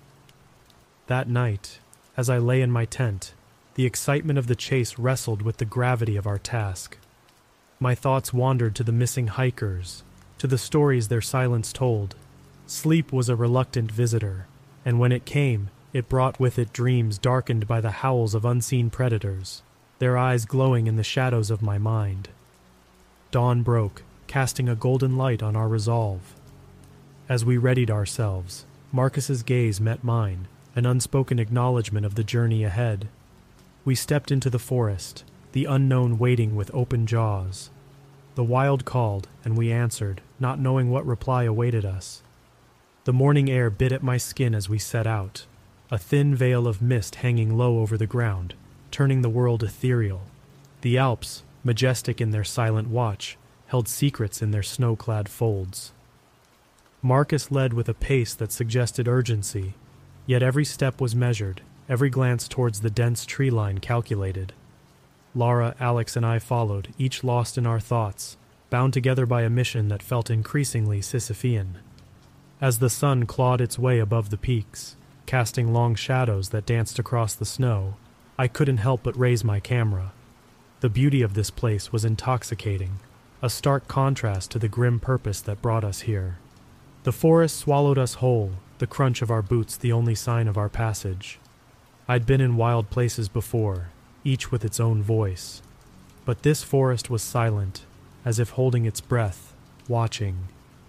That night, as I lay in my tent, the excitement of the chase wrestled with the gravity of our task. My thoughts wandered to the missing hikers, to the stories their silence told. Sleep was a reluctant visitor, and when it came, it brought with it dreams darkened by the howls of unseen predators, their eyes glowing in the shadows of my mind. Dawn broke, casting a golden light on our resolve. As we readied ourselves, Marcus's gaze met mine, an unspoken acknowledgement of the journey ahead. We stepped into the forest, the unknown waiting with open jaws. The wild called, and we answered, not knowing what reply awaited us. The morning air bit at my skin as we set out, a thin veil of mist hanging low over the ground, turning the world ethereal. The Alps, majestic in their silent watch, held secrets in their snow-clad folds. Marcus led with a pace that suggested urgency, yet every step was measured, every glance towards the dense tree line calculated. Lara, Alex, and I followed, each lost in our thoughts, bound together by a mission that felt increasingly Sisyphean. As the sun clawed its way above the peaks, casting long shadows that danced across the snow, I couldn't help but raise my camera. The beauty of this place was intoxicating, a stark contrast to the grim purpose that brought us here. The forest swallowed us whole, the crunch of our boots the only sign of our passage. I'd been in wild places before, each with its own voice. But this forest was silent, as if holding its breath, watching.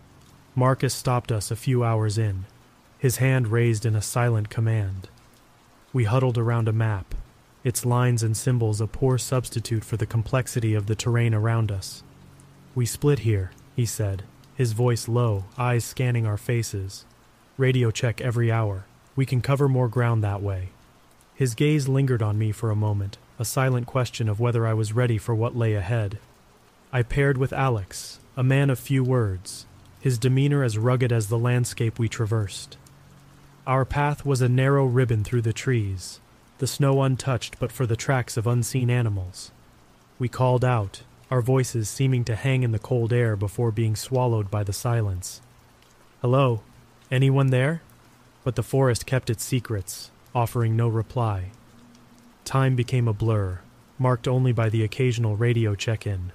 Marcus stopped us a few hours in, his hand raised in a silent command. We huddled around a map, its lines and symbols a poor substitute for the complexity of the terrain around us. "We split here," he said, his voice low, eyes scanning our faces. "Radio check every hour. We can cover more ground that way." His gaze lingered on me for a moment, a silent question of whether I was ready for what lay ahead. I paired with Alex, a man of few words, his demeanor as rugged as the landscape we traversed. Our path was a narrow ribbon through the trees, the snow untouched but for the tracks of unseen animals. We called out, our voices seeming to hang in the cold air before being swallowed by the silence. "Hello? Anyone there?" But the forest kept its secrets, offering no reply. Time became a blur, marked only by the occasional radio check-in.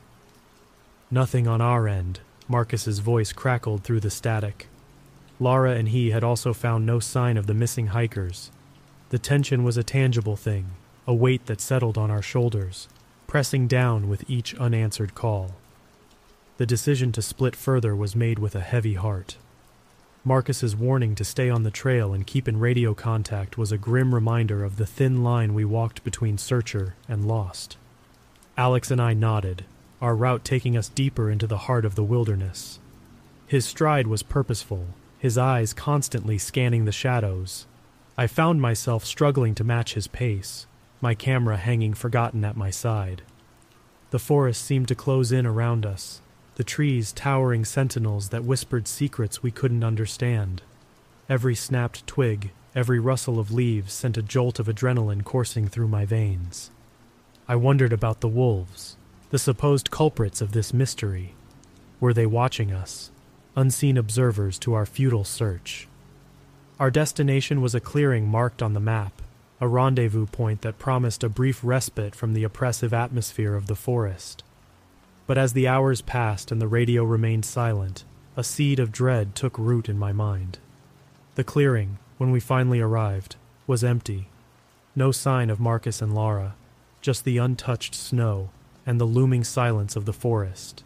"Nothing on our end," Marcus's voice crackled through the static. Lara and he had also found no sign of the missing hikers. The tension was a tangible thing, a weight that settled on our shoulders, pressing down with each unanswered call. The decision to split further was made with a heavy heart. Marcus's warning to stay on the trail and keep in radio contact was a grim reminder of the thin line we walked between searcher and lost. Alex and I nodded, our route taking us deeper into the heart of the wilderness. His stride was purposeful, his eyes constantly scanning the shadows. I found myself struggling to match his pace, my camera hanging forgotten at my side. The forest seemed to close in around us, the trees towering sentinels that whispered secrets we couldn't understand. Every snapped twig, every rustle of leaves sent a jolt of adrenaline coursing through my veins. I wondered about the wolves, the supposed culprits of this mystery. Were they watching us, unseen observers to our futile search? Our destination was a clearing marked on the map, a rendezvous point that promised a brief respite from the oppressive atmosphere of the forest. But as the hours passed and the radio remained silent, a seed of dread took root in my mind. The clearing, when we finally arrived, was empty. No sign of Marcus and Lara, just the untouched snow and the looming silence of the forest.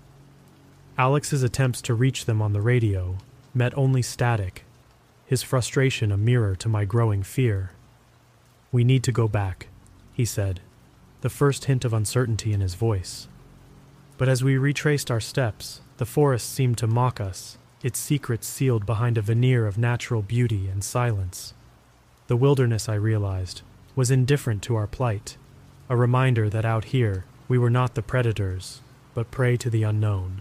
Alex's attempts to reach them on the radio met only static, his frustration a mirror to my growing fear. "We need to go back," he said, the first hint of uncertainty in his voice. But as we retraced our steps, the forest seemed to mock us, its secrets sealed behind a veneer of natural beauty and silence. The wilderness, I realized, was indifferent to our plight, a reminder that out here we were not the predators, but prey to the unknown.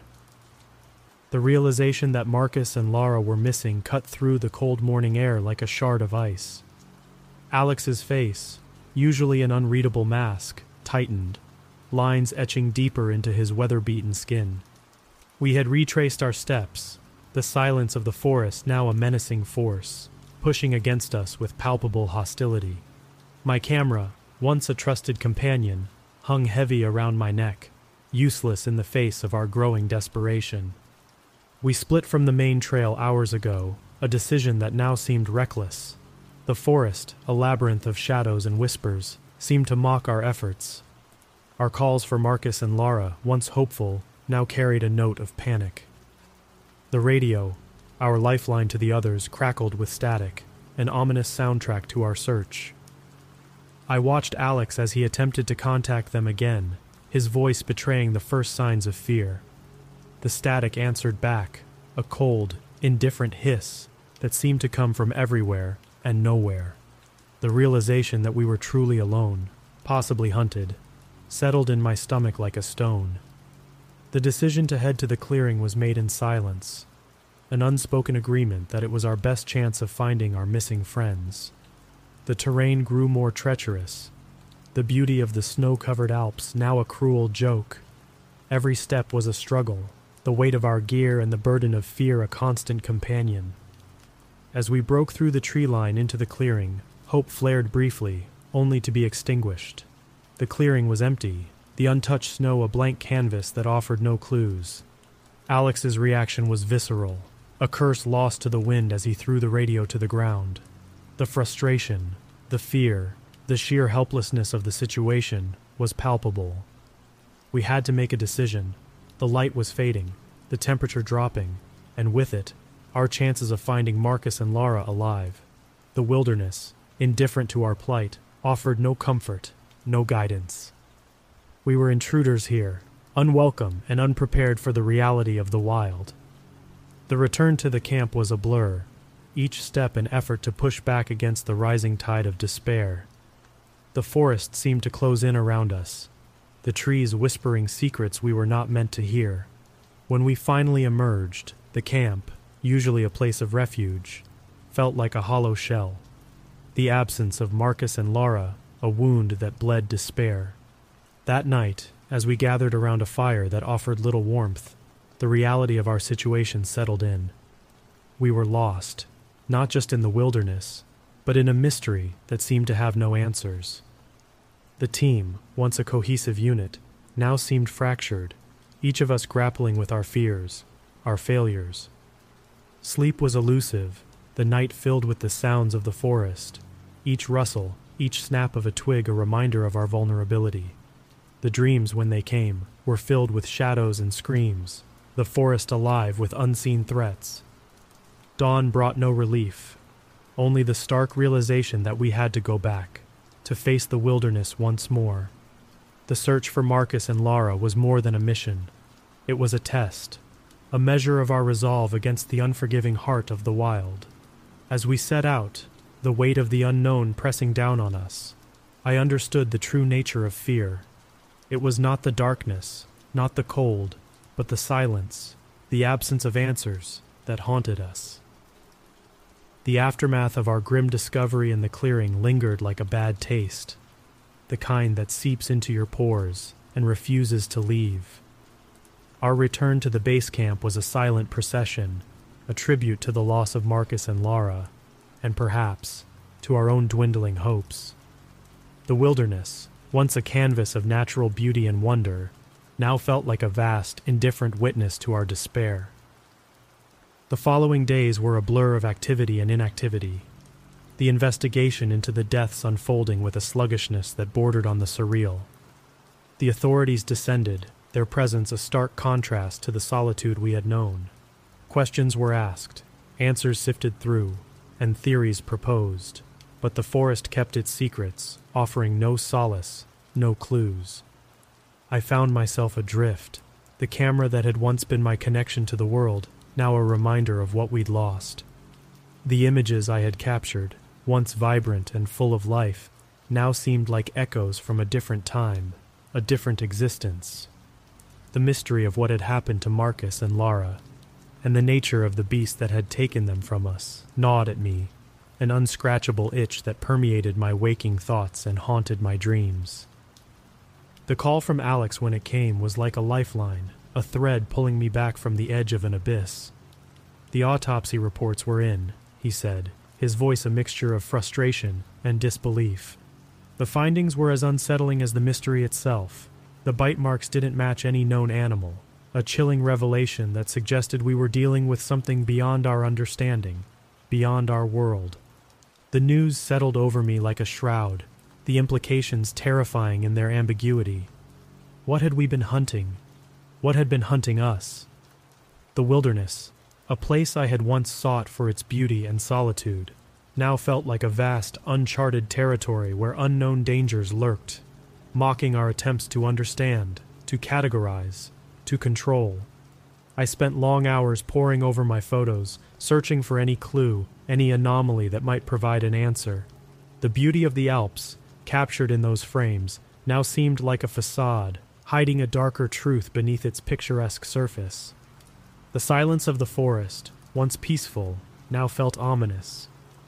The realization that Marcus and Lara were missing cut through the cold morning air like a shard of ice. Alex's face, usually an unreadable mask, tightened, lines etching deeper into his weather-beaten skin. We had retraced our steps, the silence of the forest now a menacing force, pushing against us with palpable hostility. My camera, once a trusted companion, hung heavy around my neck, useless in the face of our growing desperation. We split from the main trail hours ago, a decision that now seemed reckless. The forest, a labyrinth of shadows and whispers, seemed to mock our efforts. Our calls for Marcus and Lara, once hopeful, now carried a note of panic. The radio, our lifeline to the others, crackled with static, an ominous soundtrack to our search. I watched Alex as he attempted to contact them again, his voice betraying the first signs of fear. The static answered back, a cold, indifferent hiss that seemed to come from everywhere and nowhere. The realization that we were truly alone, possibly hunted, settled in my stomach like a stone. The decision to head to the clearing was made in silence, an unspoken agreement that it was our best chance of finding our missing friends. The terrain grew more treacherous. The beauty of the snow-covered Alps now a cruel joke. Every step was a struggle, the weight of our gear and the burden of fear a constant companion. As we broke through the tree line into the clearing, hope flared briefly, only to be extinguished. The clearing was empty, the untouched snow a blank canvas that offered no clues. Alex's reaction was visceral, a curse lost to the wind as he threw the radio to the ground. The frustration, the fear, the sheer helplessness of the situation was palpable. We had to make a decision. The light was fading, the temperature dropping, and with it, our chances of finding Marcus and Lara alive. The wilderness, indifferent to our plight, offered no comfort, no guidance. We were intruders here, unwelcome and unprepared for the reality of the wild. The return to the camp was a blur, each step an effort to push back against the rising tide of despair. The forest seemed to close in around us, the trees whispering secrets we were not meant to hear. When we finally emerged, the camp, usually a place of refuge, felt like a hollow shell. The absence of Marcus and Lara, a wound that bled despair. That night, as we gathered around a fire that offered little warmth, the reality of our situation settled in. We were lost, not just in the wilderness, but in a mystery that seemed to have no answers. The team, once a cohesive unit, now seemed fractured, each of us grappling with our fears, our failures. Sleep was elusive, the night filled with the sounds of the forest, each rustle, each snap of a twig a reminder of our vulnerability. The dreams, when they came, were filled with shadows and screams, the forest alive with unseen threats. Dawn brought no relief, only the stark realization that we had to go back, to face the wilderness once more. The search for Marcus and Lara was more than a mission. It was a test, a measure of our resolve against the unforgiving heart of the wild. As we set out, the weight of the unknown pressing down on us, I understood the true nature of fear. It was not the darkness, not the cold, but the silence, the absence of answers that haunted us. The aftermath of our grim discovery in the clearing lingered like a bad taste, the kind that seeps into your pores and refuses to leave. Our return to the base camp was a silent procession, a tribute to the loss of Marcus and Lara, and perhaps to our own dwindling hopes. The wilderness, once a canvas of natural beauty and wonder, now felt like a vast, indifferent witness to our despair. The following days were a blur of activity and inactivity, the investigation into the deaths unfolding with a sluggishness that bordered on the surreal. The authorities descended, their presence a stark contrast to the solitude we had known. Questions were asked, answers sifted through, and theories proposed, but the forest kept its secrets, offering no solace, no clues. I found myself adrift, the camera that had once been my connection to the world, now a reminder of what we'd lost. The images I had captured, once vibrant and full of life, now seemed like echoes from a different time, a different existence. The mystery of what had happened to Marcus and Lara, and the nature of the beast that had taken them from us, gnawed at me, an unscratchable itch that permeated my waking thoughts and haunted my dreams. The call from Alex when it came was like a lifeline, a thread pulling me back from the edge of an abyss. The autopsy reports were in, he said, his voice a mixture of frustration and disbelief. The findings were as unsettling as the mystery itself. The bite marks didn't match any known animal, a chilling revelation that suggested we were dealing with something beyond our understanding, beyond our world. The news settled over me like a shroud, the implications terrifying in their ambiguity. What had we been hunting? What had been hunting us? The wilderness, a place I had once sought for its beauty and solitude, now felt like a vast, uncharted territory where unknown dangers lurked, mocking our attempts to understand, to categorize, to control. I spent long hours poring over my photos, searching for any clue, any anomaly that might provide an answer. The beauty of the Alps, captured in those frames, now seemed like a facade, hiding a darker truth beneath its picturesque surface. The silence of the forest, once peaceful, now felt ominous.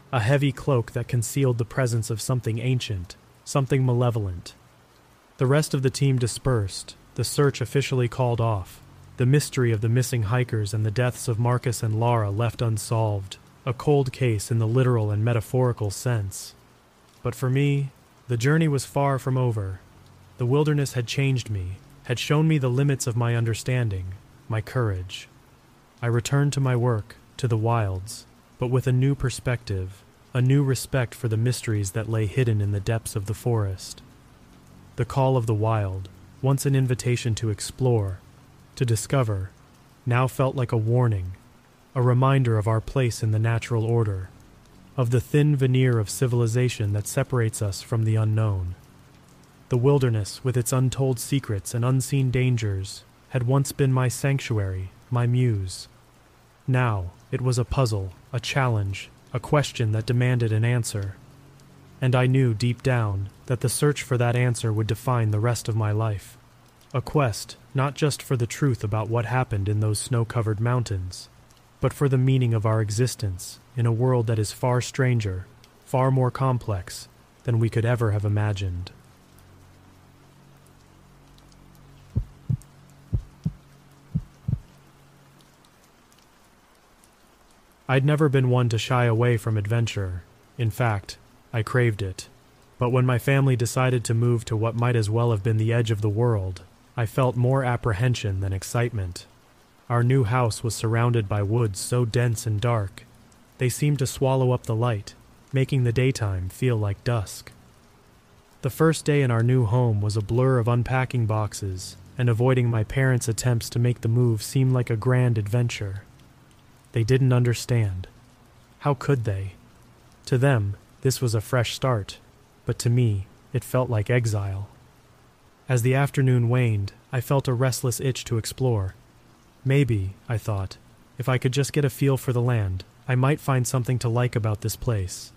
a heavy cloak that concealed the presence of something ancient, something malevolent. The rest of the team dispersed, the search officially called off, the mystery of the missing hikers and the deaths of Marcus and Lara left unsolved, a cold case in the literal and metaphorical sense. But for me, the journey was far from over. The wilderness had changed me, had shown me the limits of my understanding, my courage. I returned to my work, to the wilds, but with a new perspective, a new respect for the mysteries that lay hidden in the depths of the forest. The call of the wild, once an invitation to explore, to discover, now felt like a warning, a reminder of our place in the natural order, of the thin veneer of civilization that separates us from the unknown. The wilderness, with its untold secrets and unseen dangers, had once been my sanctuary, my muse. Now, it was a puzzle, a challenge, a question that demanded an answer. And I knew deep down that the search for that answer would define the rest of my life. A quest, not just for the truth about what happened in those snow-covered mountains, but for the meaning of our existence in a world that is far stranger, far more complex than we could ever have imagined. I'd never been one to shy away from adventure. In fact, I craved it. But when my family decided to move to what might as well have been the edge of the world, I felt more apprehension than excitement. Our new house was surrounded by woods so dense and dark. They seemed to swallow up the light, making the daytime feel like dusk. The first day in our new home was a blur of unpacking boxes and avoiding my parents' attempts to make the move seem like a grand adventure. They didn't understand. How could they? To them, this was a fresh start, but to me, it felt like exile. As the afternoon waned, I felt a restless itch to explore. Maybe, I thought, if I could just get a feel for the land, I might find something to like about this place.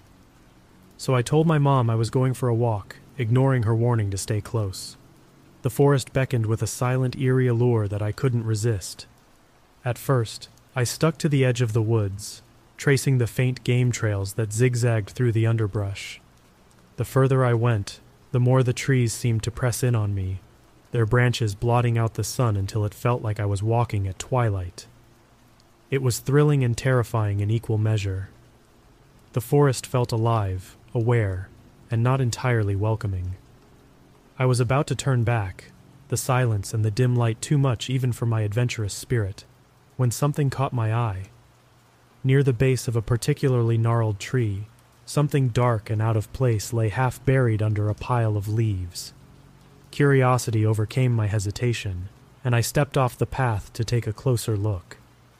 So I told my mom I was going for a walk, ignoring her warning to stay close. The forest beckoned with a silent, eerie allure that I couldn't resist. At first, I stuck to the edge of the woods, tracing the faint game trails that zigzagged through the underbrush. The further I went, the more the trees seemed to press in on me, their branches blotting out the sun until it felt like I was walking at twilight. It was thrilling and terrifying in equal measure. The forest felt alive, aware, and not entirely welcoming. I was about to turn back, the silence and the dim light too much even for my adventurous spirit, when something caught my eye. Near the base of a particularly gnarled tree, something dark and out of place lay half buried under a pile of leaves. Curiosity overcame my hesitation, and I stepped off the path to take a closer look.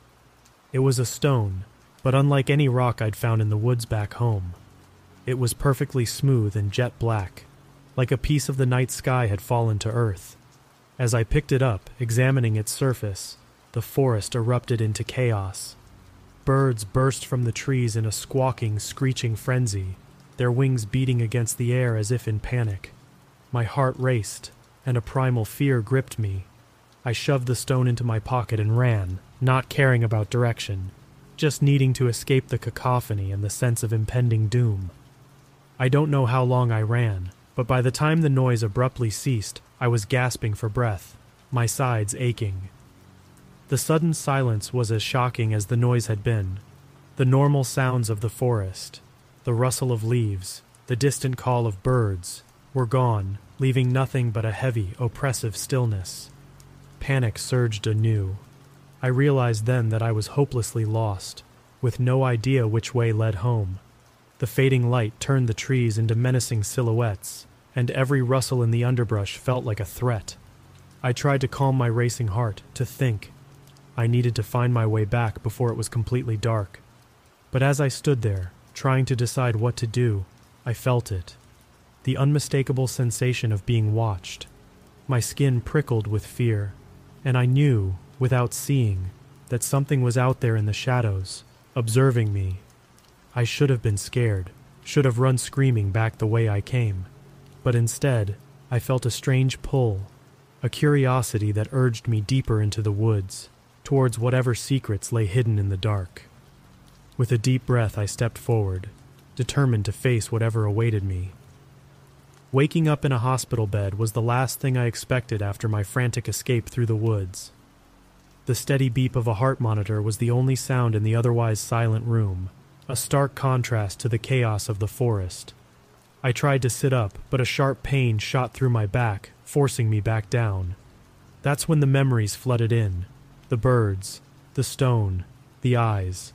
It was a stone, but unlike any rock I'd found in the woods back home. It was perfectly smooth and jet black, like a piece of the night sky had fallen to earth. As I picked it up, examining its surface, the forest erupted into chaos. Birds burst from the trees in a squawking, screeching frenzy, their wings beating against the air as if in panic. My heart raced, and a primal fear gripped me. I shoved the stone into my pocket and ran, not caring about direction, just needing to escape the cacophony and the sense of impending doom. I don't know how long I ran, but by the time the noise abruptly ceased, I was gasping for breath, my sides aching. The sudden silence was as shocking as the noise had been. The normal sounds of the forest, the rustle of leaves, the distant call of birds, were gone, leaving nothing but a heavy, oppressive stillness. Panic surged anew. I realized then that I was hopelessly lost, with no idea which way led home. The fading light turned the trees into menacing silhouettes, and every rustle in the underbrush felt like a threat. I tried to calm my racing heart, to think. I needed to find my way back before it was completely dark. But as I stood there, trying to decide what to do, I felt it. The unmistakable sensation of being watched. My skin prickled with fear, and I knew, without seeing, that something was out there in the shadows, observing me. I should have been scared, should have run screaming back the way I came. But instead, I felt a strange pull, a curiosity that urged me deeper into the woods, towards whatever secrets lay hidden in the dark. With a deep breath, I stepped forward, determined to face whatever awaited me. Waking up in a hospital bed was the last thing I expected after my frantic escape through the woods. The steady beep of a heart monitor was the only sound in the otherwise silent room, a stark contrast to the chaos of the forest. I tried to sit up, but a sharp pain shot through my back, forcing me back down. That's when the memories flooded in. The birds, the stone, the eyes.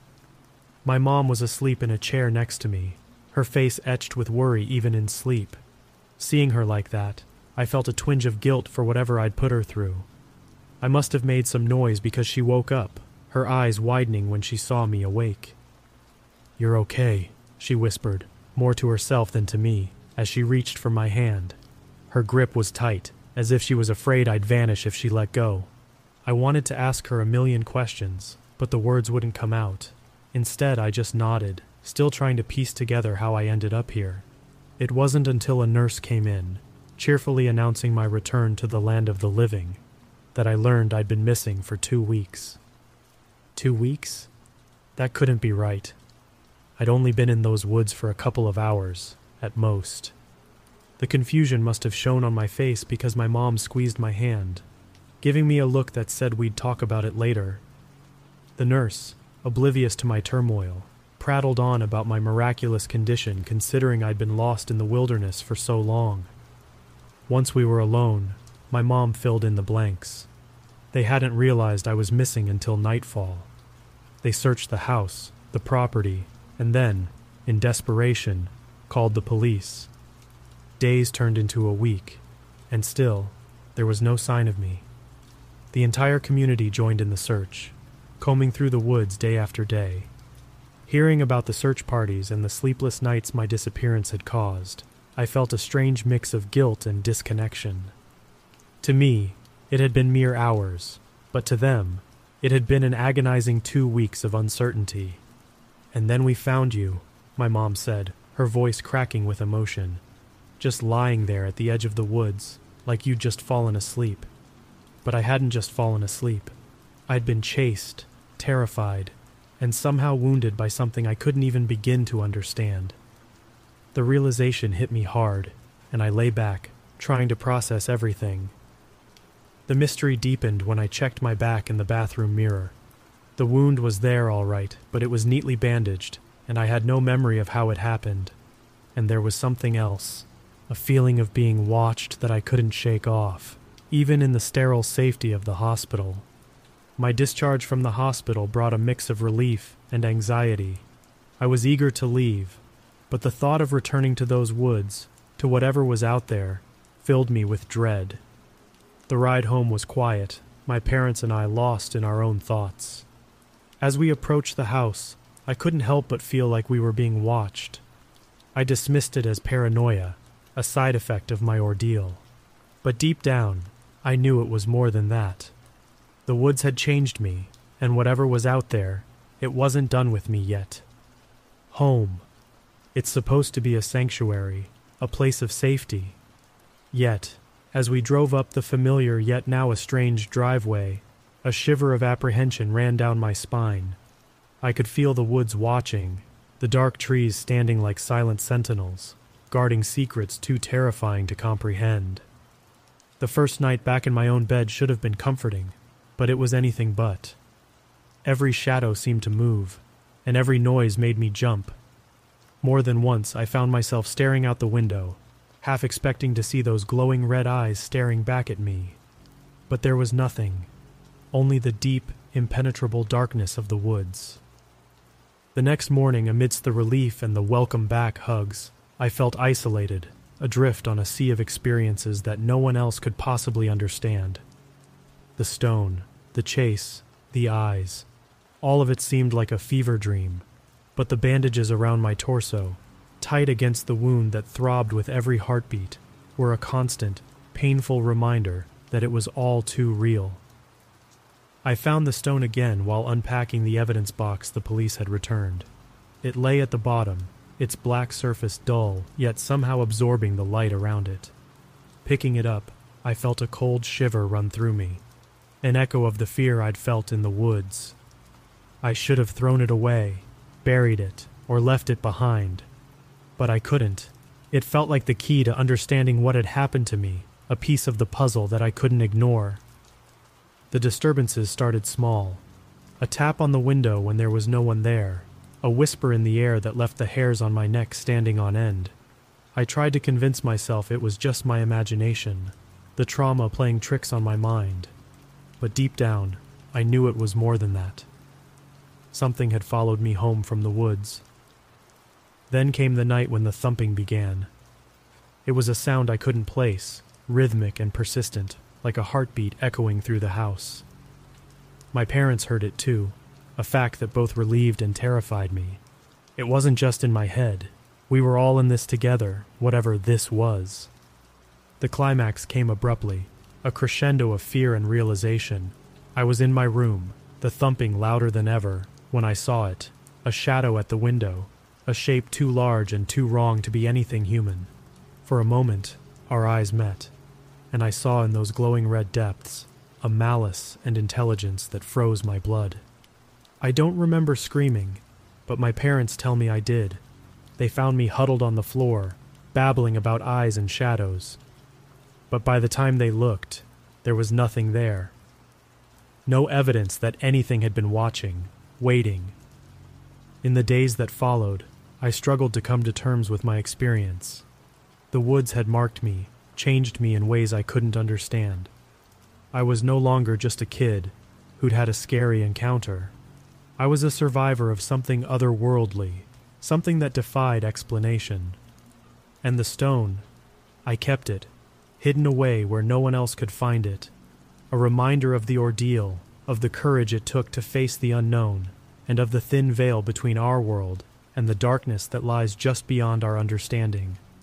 My mom was asleep in a chair next to me, her face etched with worry even in sleep. Seeing her like that, I felt a twinge of guilt for whatever I'd put her through. I must have made some noise because she woke up, her eyes widening when she saw me awake. "You're okay," she whispered, more to herself than to me, as she reached for my hand. Her grip was tight, as if she was afraid I'd vanish if she let go. I wanted to ask her a million questions, but the words wouldn't come out. Instead, I just nodded, still trying to piece together how I ended up here. It wasn't until a nurse came in, cheerfully announcing my return to the land of the living, that I learned I'd been missing for two weeks. Two weeks? That couldn't be right. I'd only been in those woods for a couple of hours, at most. The confusion must have shown on my face because my mom squeezed my hand, giving me a look that said we'd talk about it later. The nurse, oblivious to my turmoil, prattled on about my miraculous condition considering I'd been lost in the wilderness for so long. Once we were alone, my mom filled in the blanks. They hadn't realized I was missing until nightfall. They searched the house, the property, and then, in desperation, called the police. Days turned into a week, and still, there was no sign of me. The entire community joined in the search, combing through the woods day after day. Hearing about the search parties and the sleepless nights my disappearance had caused, I felt a strange mix of guilt and disconnection. To me, it had been mere hours, but to them, it had been an agonizing two weeks of uncertainty. "And then we found you," my mom said, her voice cracking with emotion. "Just lying there at the edge of the woods, like you'd just fallen asleep." But I hadn't just fallen asleep. I'd been chased, terrified, and somehow wounded by something I couldn't even begin to understand. The realization hit me hard, and I lay back, trying to process everything. The mystery deepened when I checked my back in the bathroom mirror. The wound was there all right, but it was neatly bandaged, and I had no memory of how it happened. And there was something else, a feeling of being watched that I couldn't shake off, even in the sterile safety of the hospital. My discharge from the hospital brought a mix of relief and anxiety. I was eager to leave, but the thought of returning to those woods, to whatever was out there, filled me with dread. The ride home was quiet, my parents and I lost in our own thoughts. As we approached the house, I couldn't help but feel like we were being watched. I dismissed it as paranoia, a side effect of my ordeal. But deep down, I knew it was more than that. The woods had changed me, and whatever was out there, it wasn't done with me yet. Home. It's supposed to be a sanctuary, a place of safety. Yet, as we drove up the familiar yet now estranged driveway, a shiver of apprehension ran down my spine. I could feel the woods watching, the dark trees standing like silent sentinels, guarding secrets too terrifying to comprehend. The first night back in my own bed should have been comforting, but it was anything but. Every shadow seemed to move, and every noise made me jump. More than once I found myself staring out the window, half expecting to see those glowing red eyes staring back at me. But there was nothing, only the deep, impenetrable darkness of the woods. The next morning, amidst the relief and the welcome back hugs, I felt isolated, adrift on a sea of experiences that no one else could possibly understand. The stone, the chase, the eyes, all of it seemed like a fever dream, but the bandages around my torso, tight against the wound that throbbed with every heartbeat, were a constant, painful reminder that it was all too real. I found the stone again while unpacking the evidence box the police had returned. It lay at the bottom, its black surface dull, yet somehow absorbing the light around it. Picking it up, I felt a cold shiver run through me, an echo of the fear I'd felt in the woods. I should have thrown it away, buried it, or left it behind, But I couldn't. It felt like the key to understanding what had happened to me, a piece of the puzzle that I couldn't ignore. The disturbances started small. A tap on the window when there was no one there, a whisper in the air that left the hairs on my neck standing on end. I tried to convince myself it was just my imagination, the trauma playing tricks on my mind. But deep down, I knew it was more than that. Something had followed me home from the woods. Then came the night when the thumping began. It was a sound I couldn't place, rhythmic and persistent, like a heartbeat echoing through the house. My parents heard it too, a fact that both relieved and terrified me. It wasn't just in my head. We were all in this together, whatever this was. The climax came abruptly, a crescendo of fear and realization. I was in my room, the thumping louder than ever, when I saw it, a shadow at the window, a shape too large and too wrong to be anything human. For a moment, our eyes met, and I saw in those glowing red depths a malice and intelligence that froze my blood. I don't remember screaming, but my parents tell me I did. They found me huddled on the floor, babbling about eyes and shadows. But by the time they looked, there was nothing there. No evidence that anything had been watching, waiting. In the days that followed, I struggled to come to terms with my experience. The woods had marked me, changed me in ways I couldn't understand. I was no longer just a kid who'd had a scary encounter. I was a survivor of something otherworldly, something that defied explanation. And the stone, I kept it, hidden away where no one else could find it, a reminder of the ordeal, of the courage it took to face the unknown, and of the thin veil between our world and the darkness that lies just beyond our understanding.